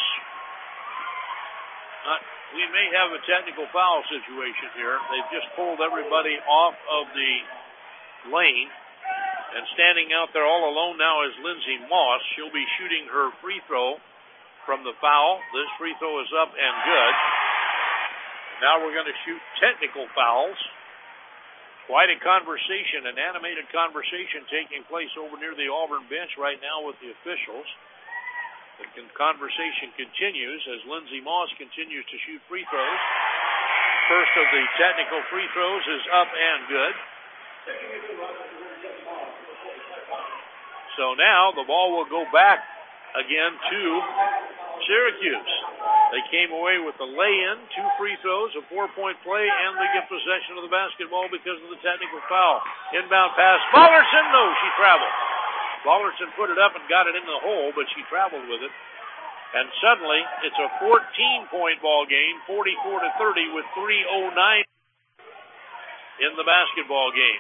Uh, we may have a technical foul situation here. They've just pulled everybody off of the lane. And standing out there all alone now is Lindsey Moss. She'll be shooting her free throw from the foul. This free throw is up and good. And now we're going to shoot technical fouls. Quite a conversation, an animated conversation taking place over near the Auburn bench right now with the officials. The conversation continues as Lindsey Moss continues to shoot free throws. First of the technical free throws is up and good. So now the ball will go back again to Syracuse. They came away with the lay-in, two free throws, a four-point play, and they get possession of the basketball because of the technical foul. Inbound pass. Ballerson, no, she traveled. Ballerson put it up and got it in the hole, but she traveled with it. And suddenly, it's a fourteen-point ball game, forty-four to thirty, with three oh nine in the basketball game.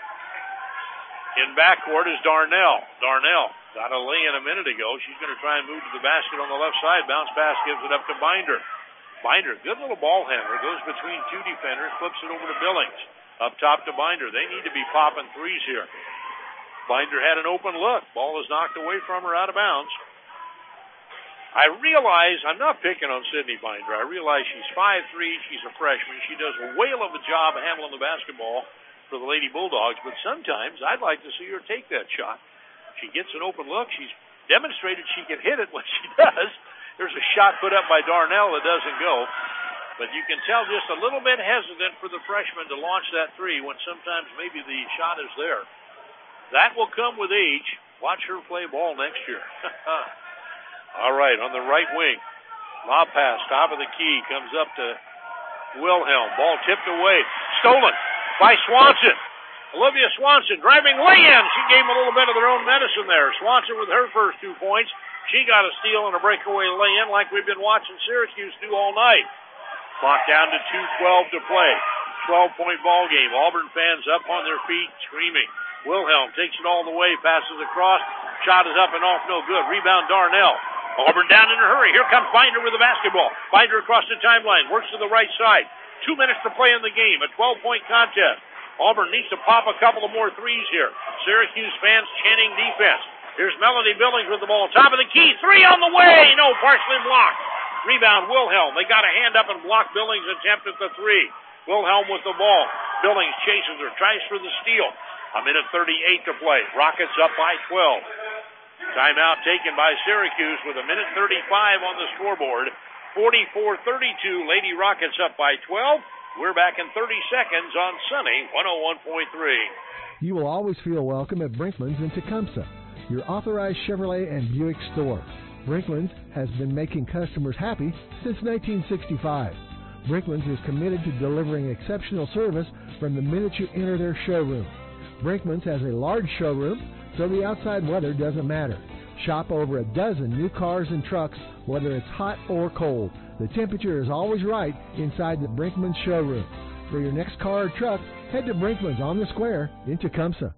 In backcourt is Darnell. Darnell got a lay-in a minute ago. She's going to try and move to the basket on the left side. Bounce pass gives it up to Binder. Binder, good little ball handler, goes between two defenders, flips it over to Billings. Up top to Binder. They need to be popping threes here. Binder had an open look. Ball is knocked away from her out of bounds. I realize, I'm not picking on Sydney Binder. I realize she's five three. She's a freshman. She does a whale of a job handling the basketball for the Lady Bulldogs, but sometimes I'd like to see her take that shot. She gets an open look. She's demonstrated she can hit it when she does. There's a shot put up by Darnell that doesn't go. But you can tell just a little bit hesitant for the freshman to launch that three when sometimes maybe the shot is there. That will come with age. Watch her play ball next year. All right, on the right wing. Lob pass, top of the key, comes up to Wilhelm. Ball tipped away. Stolen by Swanson. Olivia Swanson driving lay-in. She gave them a little bit of their own medicine there. Swanson with her first two points. She got a steal and a breakaway lay-in like we've been watching Syracuse do all night. Clock down to two twelve to play. twelve-point ball game. Auburn fans up on their feet screaming. Wilhelm takes it all the way, passes across. Shot is up and off, no good. Rebound Darnell. Auburn down in a hurry. Here comes Binder with the basketball. Binder across the timeline. Works to the right side. Two minutes to play in the game. A twelve-point contest. Auburn needs to pop a couple of more threes here. Syracuse fans chanting defense. Here's Melody Billings with the ball. Top of the key. Three on the way. No, partially blocked. Rebound Wilhelm. They got a hand up and blocked Billings' attempt at the three. Wilhelm with the ball. Billings chases her. Tries for the steal. A minute thirty-eight to play. Rockets up by twelve. Timeout taken by Syracuse with a minute thirty-five on the scoreboard. forty-four thirty-two. Lady Rockets up by twelve. We're back in thirty seconds on Sunny one oh one point three. You will always feel welcome at Brinkman's in Tecumseh, your authorized Chevrolet and Buick store. Brinkman's has been making customers happy since nineteen sixty-five. Brinkman's is committed to delivering exceptional service from the minute you enter their showroom. Brinkman's has a large showroom, so the outside weather doesn't matter. Shop over a dozen new cars and trucks, whether it's hot or cold. The temperature is always right inside the Brinkman's showroom. For your next car or truck, head to Brinkman's on the Square in Tecumseh.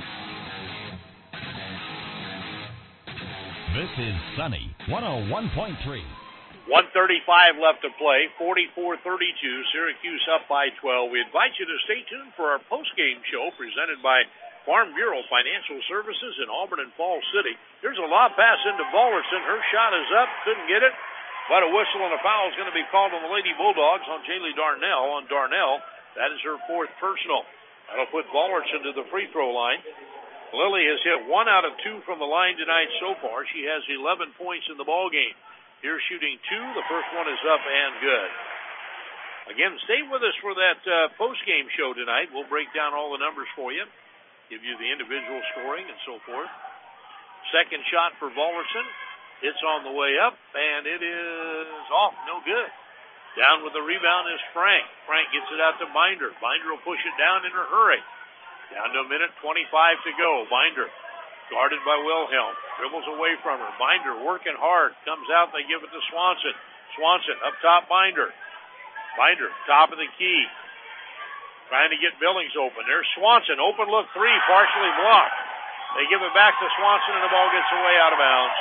This is Sunny one oh one point three. one thirty-five left to play, forty-four thirty-two, Syracuse up by twelve. We invite you to stay tuned for our post-game show presented by Farm Bureau Financial Services in Auburn and Falls City. Here's a lob pass into Ballerson. Her shot is up, couldn't get it, but a whistle and a foul is going to be called on the Lady Bulldogs on Jaylee Darnell. On Darnell, that is her fourth personal. That'll put Ballerson to the free throw line. Lily has hit one out of two from the line tonight so far. She has eleven points in the ball game. Here shooting two. The first one is up and good. Again, stay with us for that uh, post-game show tonight. We'll break down all the numbers for you, give you the individual scoring and so forth. Second shot for Ballerson. It's on the way up, and it is off. No good. Down with the rebound is Frank. Frank gets it out to Binder. Binder will push it down in a hurry. Down to a minute twenty-five to go. Binder guarded by Wilhelm. Dribbles away from her. Binder working hard. Comes out. They give it to Swanson. Swanson up top. Binder. Binder top of the key. Trying to get Billings open. There's Swanson. Open look three. Partially blocked. They give it back to Swanson and the ball gets away out of bounds.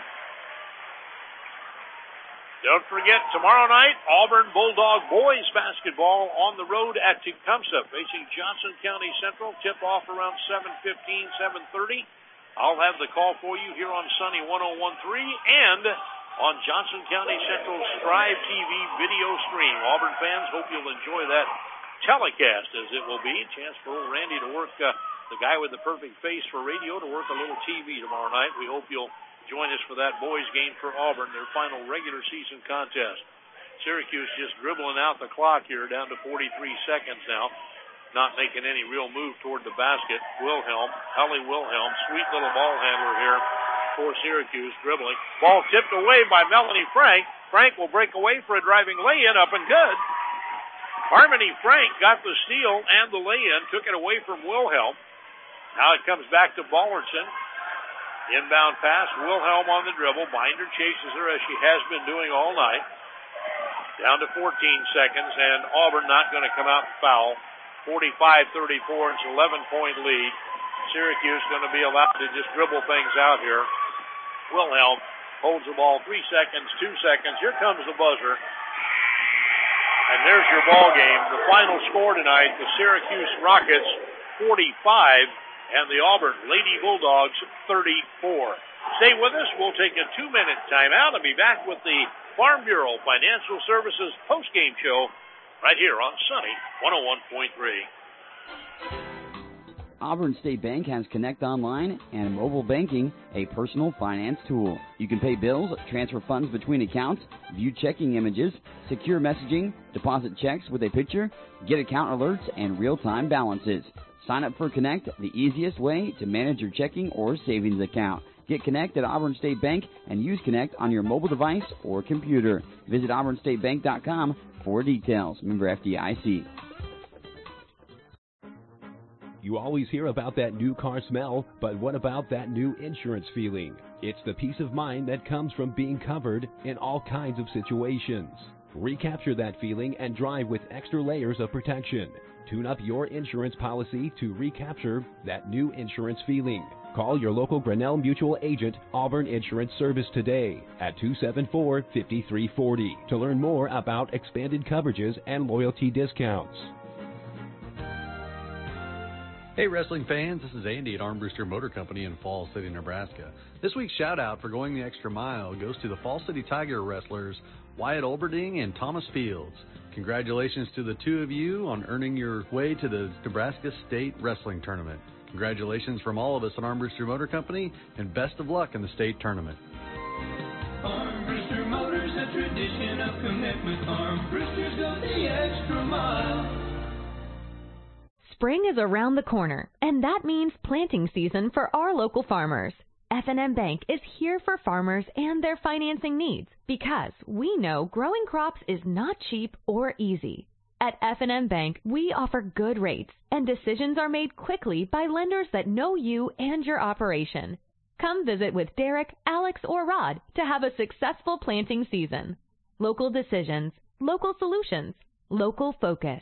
Don't forget, tomorrow night, Auburn Bulldog boys basketball on the road at Tecumseh, facing Johnson County Central. Tip-off around seven fifteen, seven thirty. I'll have the call for you here on Sunny one oh one point three and on Johnson County Central's Strive T V video stream. Auburn fans, hope you'll enjoy that telecast, as it will be. A chance for old Randy to work, uh, the guy with the perfect face for radio, to work a little T V tomorrow night. We hope you'll join us for that boys game for Auburn, their final regular season contest. Syracuse just dribbling out the clock here, down to forty-three seconds now. Not making any real move toward the basket. Wilhelm, Holly Wilhelm, sweet little ball handler here for Syracuse, dribbling. Ball tipped away by Melanie Frank. Frank will break away for a driving lay-in, up and good. Harmony Frank got the steal and the lay-in, took it away from Wilhelm. Now it comes back to Ballerson. Inbound pass, Wilhelm on the dribble. Binder chases her as she has been doing all night. Down to fourteen seconds, and Auburn not going to come out and foul. forty-five thirty-four, it's an eleven-point lead. Syracuse going to be allowed to just dribble things out here. Wilhelm holds the ball three seconds, two seconds. Here comes the buzzer. And there's your ball game. The final score tonight, the Syracuse Rockets forty-five, and the Auburn Lady Bulldogs thirty-four. Stay with us. We'll take a two-minute timeout and be back with the Farm Bureau Financial Services postgame show right here on Sunny one oh one point three. Auburn State Bank has Connect Online and mobile banking, a personal finance tool. You can pay bills, transfer funds between accounts, view checking images, secure messaging, deposit checks with a picture, get account alerts, and real-time balances. Sign up for Connect, the easiest way to manage your checking or savings account. Get Connect at Auburn State Bank and use Connect on your mobile device or computer. Visit auburn state bank dot com for details. Member F D I C. You always hear about that new car smell, but what about that new insurance feeling? It's the peace of mind that comes from being covered in all kinds of situations. Recapture that feeling and drive with extra layers of protection. Tune up your insurance policy to recapture that new insurance feeling. Call your local Grinnell Mutual agent, Auburn Insurance Service, today at two seven four, five three four zero to learn more about expanded coverages and loyalty discounts. Hey wrestling fans, this is Andy at Armbruster Motor Company in Falls City, Nebraska. This week's shout out for going the extra mile goes to the Falls City Tiger wrestlers Wyatt Olberding and Thomas Fields. Congratulations to the two of you on earning your way to the Nebraska State Wrestling Tournament. Congratulations from all of us at Armbruster Motor Company, and best of luck in the state tournament. Armbruster Motors, a tradition of commitment. Armbrusters go the extra mile. Spring is around the corner, and that means planting season for our local farmers. F and M Bank is here for farmers and their financing needs because we know growing crops is not cheap or easy. At F and M Bank, we offer good rates, and decisions are made quickly by lenders that know you and your operation. Come visit with Derek, Alex, or Rod to have a successful planting season. Local decisions, local solutions, local focus.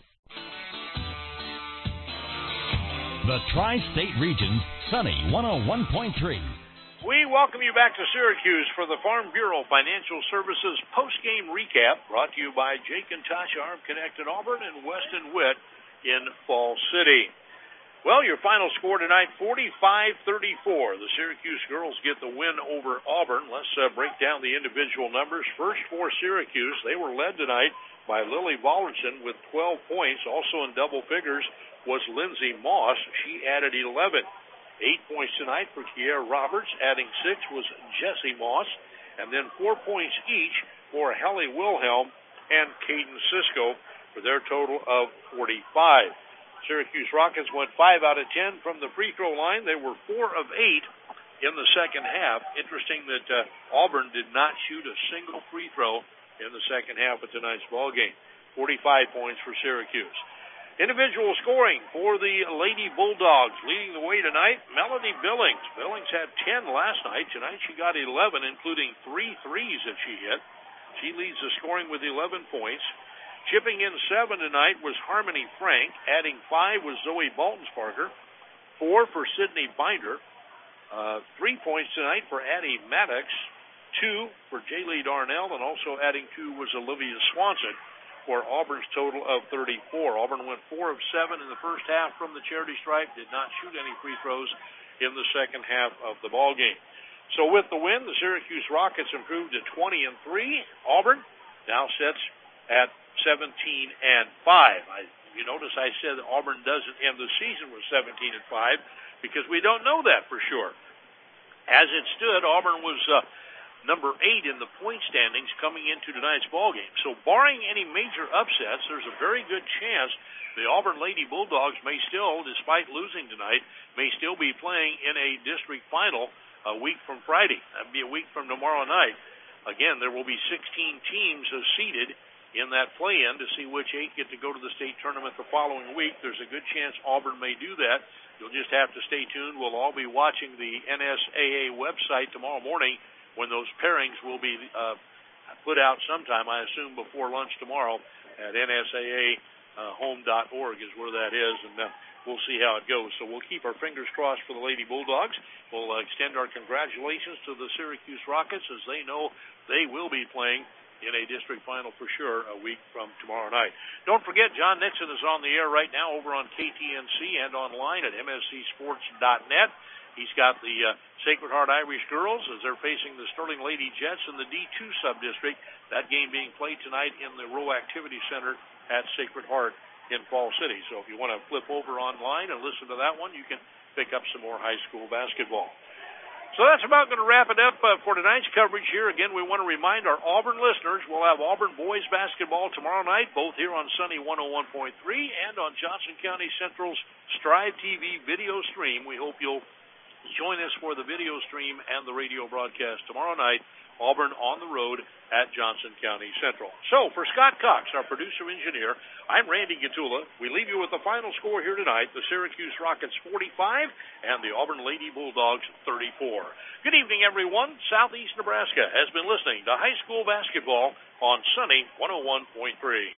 The Tri-State Region's Sunny one oh one point three. We welcome you back to Syracuse for the Farm Bureau Financial Services post-game recap, brought to you by Jake and Tasha Arm Connect in Auburn and Weston Witt in Fall City. Well, your final score tonight, forty-five thirty-four. The Syracuse girls get the win over Auburn. Let's uh, break down the individual numbers. First for Syracuse, they were led tonight by Lily Ballerson with twelve points. Also in double figures was Lindsey Moss. She added eleven. Eight points tonight for Kiera Roberts. Adding six was Jessie Moss. And then four points each for Hallie Wilhelm and Caden Cisco for their total of forty-five. Syracuse Rockets went five out of ten from the free throw line. They were four of eight in the second half. Interesting that uh, Auburn did not shoot a single free throw in the second half of tonight's ball game. forty-five points for Syracuse. Individual scoring for the Lady Bulldogs. Leading the way tonight, Melody Billings. Billings had ten last night. Tonight she got eleven, including three threes that she hit. She leads the scoring with eleven points. Chipping in seven tonight was Harmony Frank. Adding five was Zoe Baltonsparker. Four for Sydney Binder. Uh, three points tonight for Addie Maddox. Two for Jaylee Darnell. And also adding two was Olivia Swanson, for Auburn's total of thirty-four. Auburn went four of seven in the first half from the charity stripe, did not shoot any free throws in the second half of the ball game. So with the win, the Syracuse Rockets improved to twenty and three. Auburn now sits at seventeen and five. I, you notice I said that Auburn doesn't end the season with seventeen and five because we don't know that for sure. As it stood, Auburn was uh, number eight in the point standings coming into tonight's ball game. So barring any major upsets, there's a very good chance the Auburn Lady Bulldogs may still, despite losing tonight, may still be playing in a district final a week from Friday. That'd be a week from tomorrow night. Again, there will be sixteen teams seeded in that play-in to see which eight get to go to the state tournament the following week. There's a good chance Auburn may do that. You'll just have to stay tuned. We'll all be watching the N S A A website tomorrow morning when those pairings will be uh, put out sometime, I assume, before lunch tomorrow at N S A A home dot org is where that is, and uh, we'll see how it goes. So we'll keep our fingers crossed for the Lady Bulldogs. We'll uh, extend our congratulations to the Syracuse Rockets as they know they will be playing in a district final for sure a week from tomorrow night. Don't forget, John Nixon is on the air right now over on K T N C and online at M S C sports dot net. He's got the uh, Sacred Heart Irish girls as they're facing the Sterling Lady Jets in the D two sub-district. That game being played tonight in the Rowe Activity Center at Sacred Heart in Fall City. So if you want to flip over online and listen to that one, you can pick up some more high school basketball. So that's about going to wrap it up uh, for tonight's coverage here. Again, we want to remind our Auburn listeners we'll have Auburn boys basketball tomorrow night, both here on Sunny one oh one point three and on Johnson County Central's Strive T V video stream. We hope you'll join us for the video stream and the radio broadcast tomorrow night. Auburn on the road at Johnson County Central. So for Scott Cox, our producer-engineer, I'm Randy Gatula. We leave you with the final score here tonight, the Syracuse Rockets forty-five and the Auburn Lady Bulldogs thirty-four. Good evening, everyone. Southeast Nebraska has been listening to high school basketball on Sunny one oh one point three.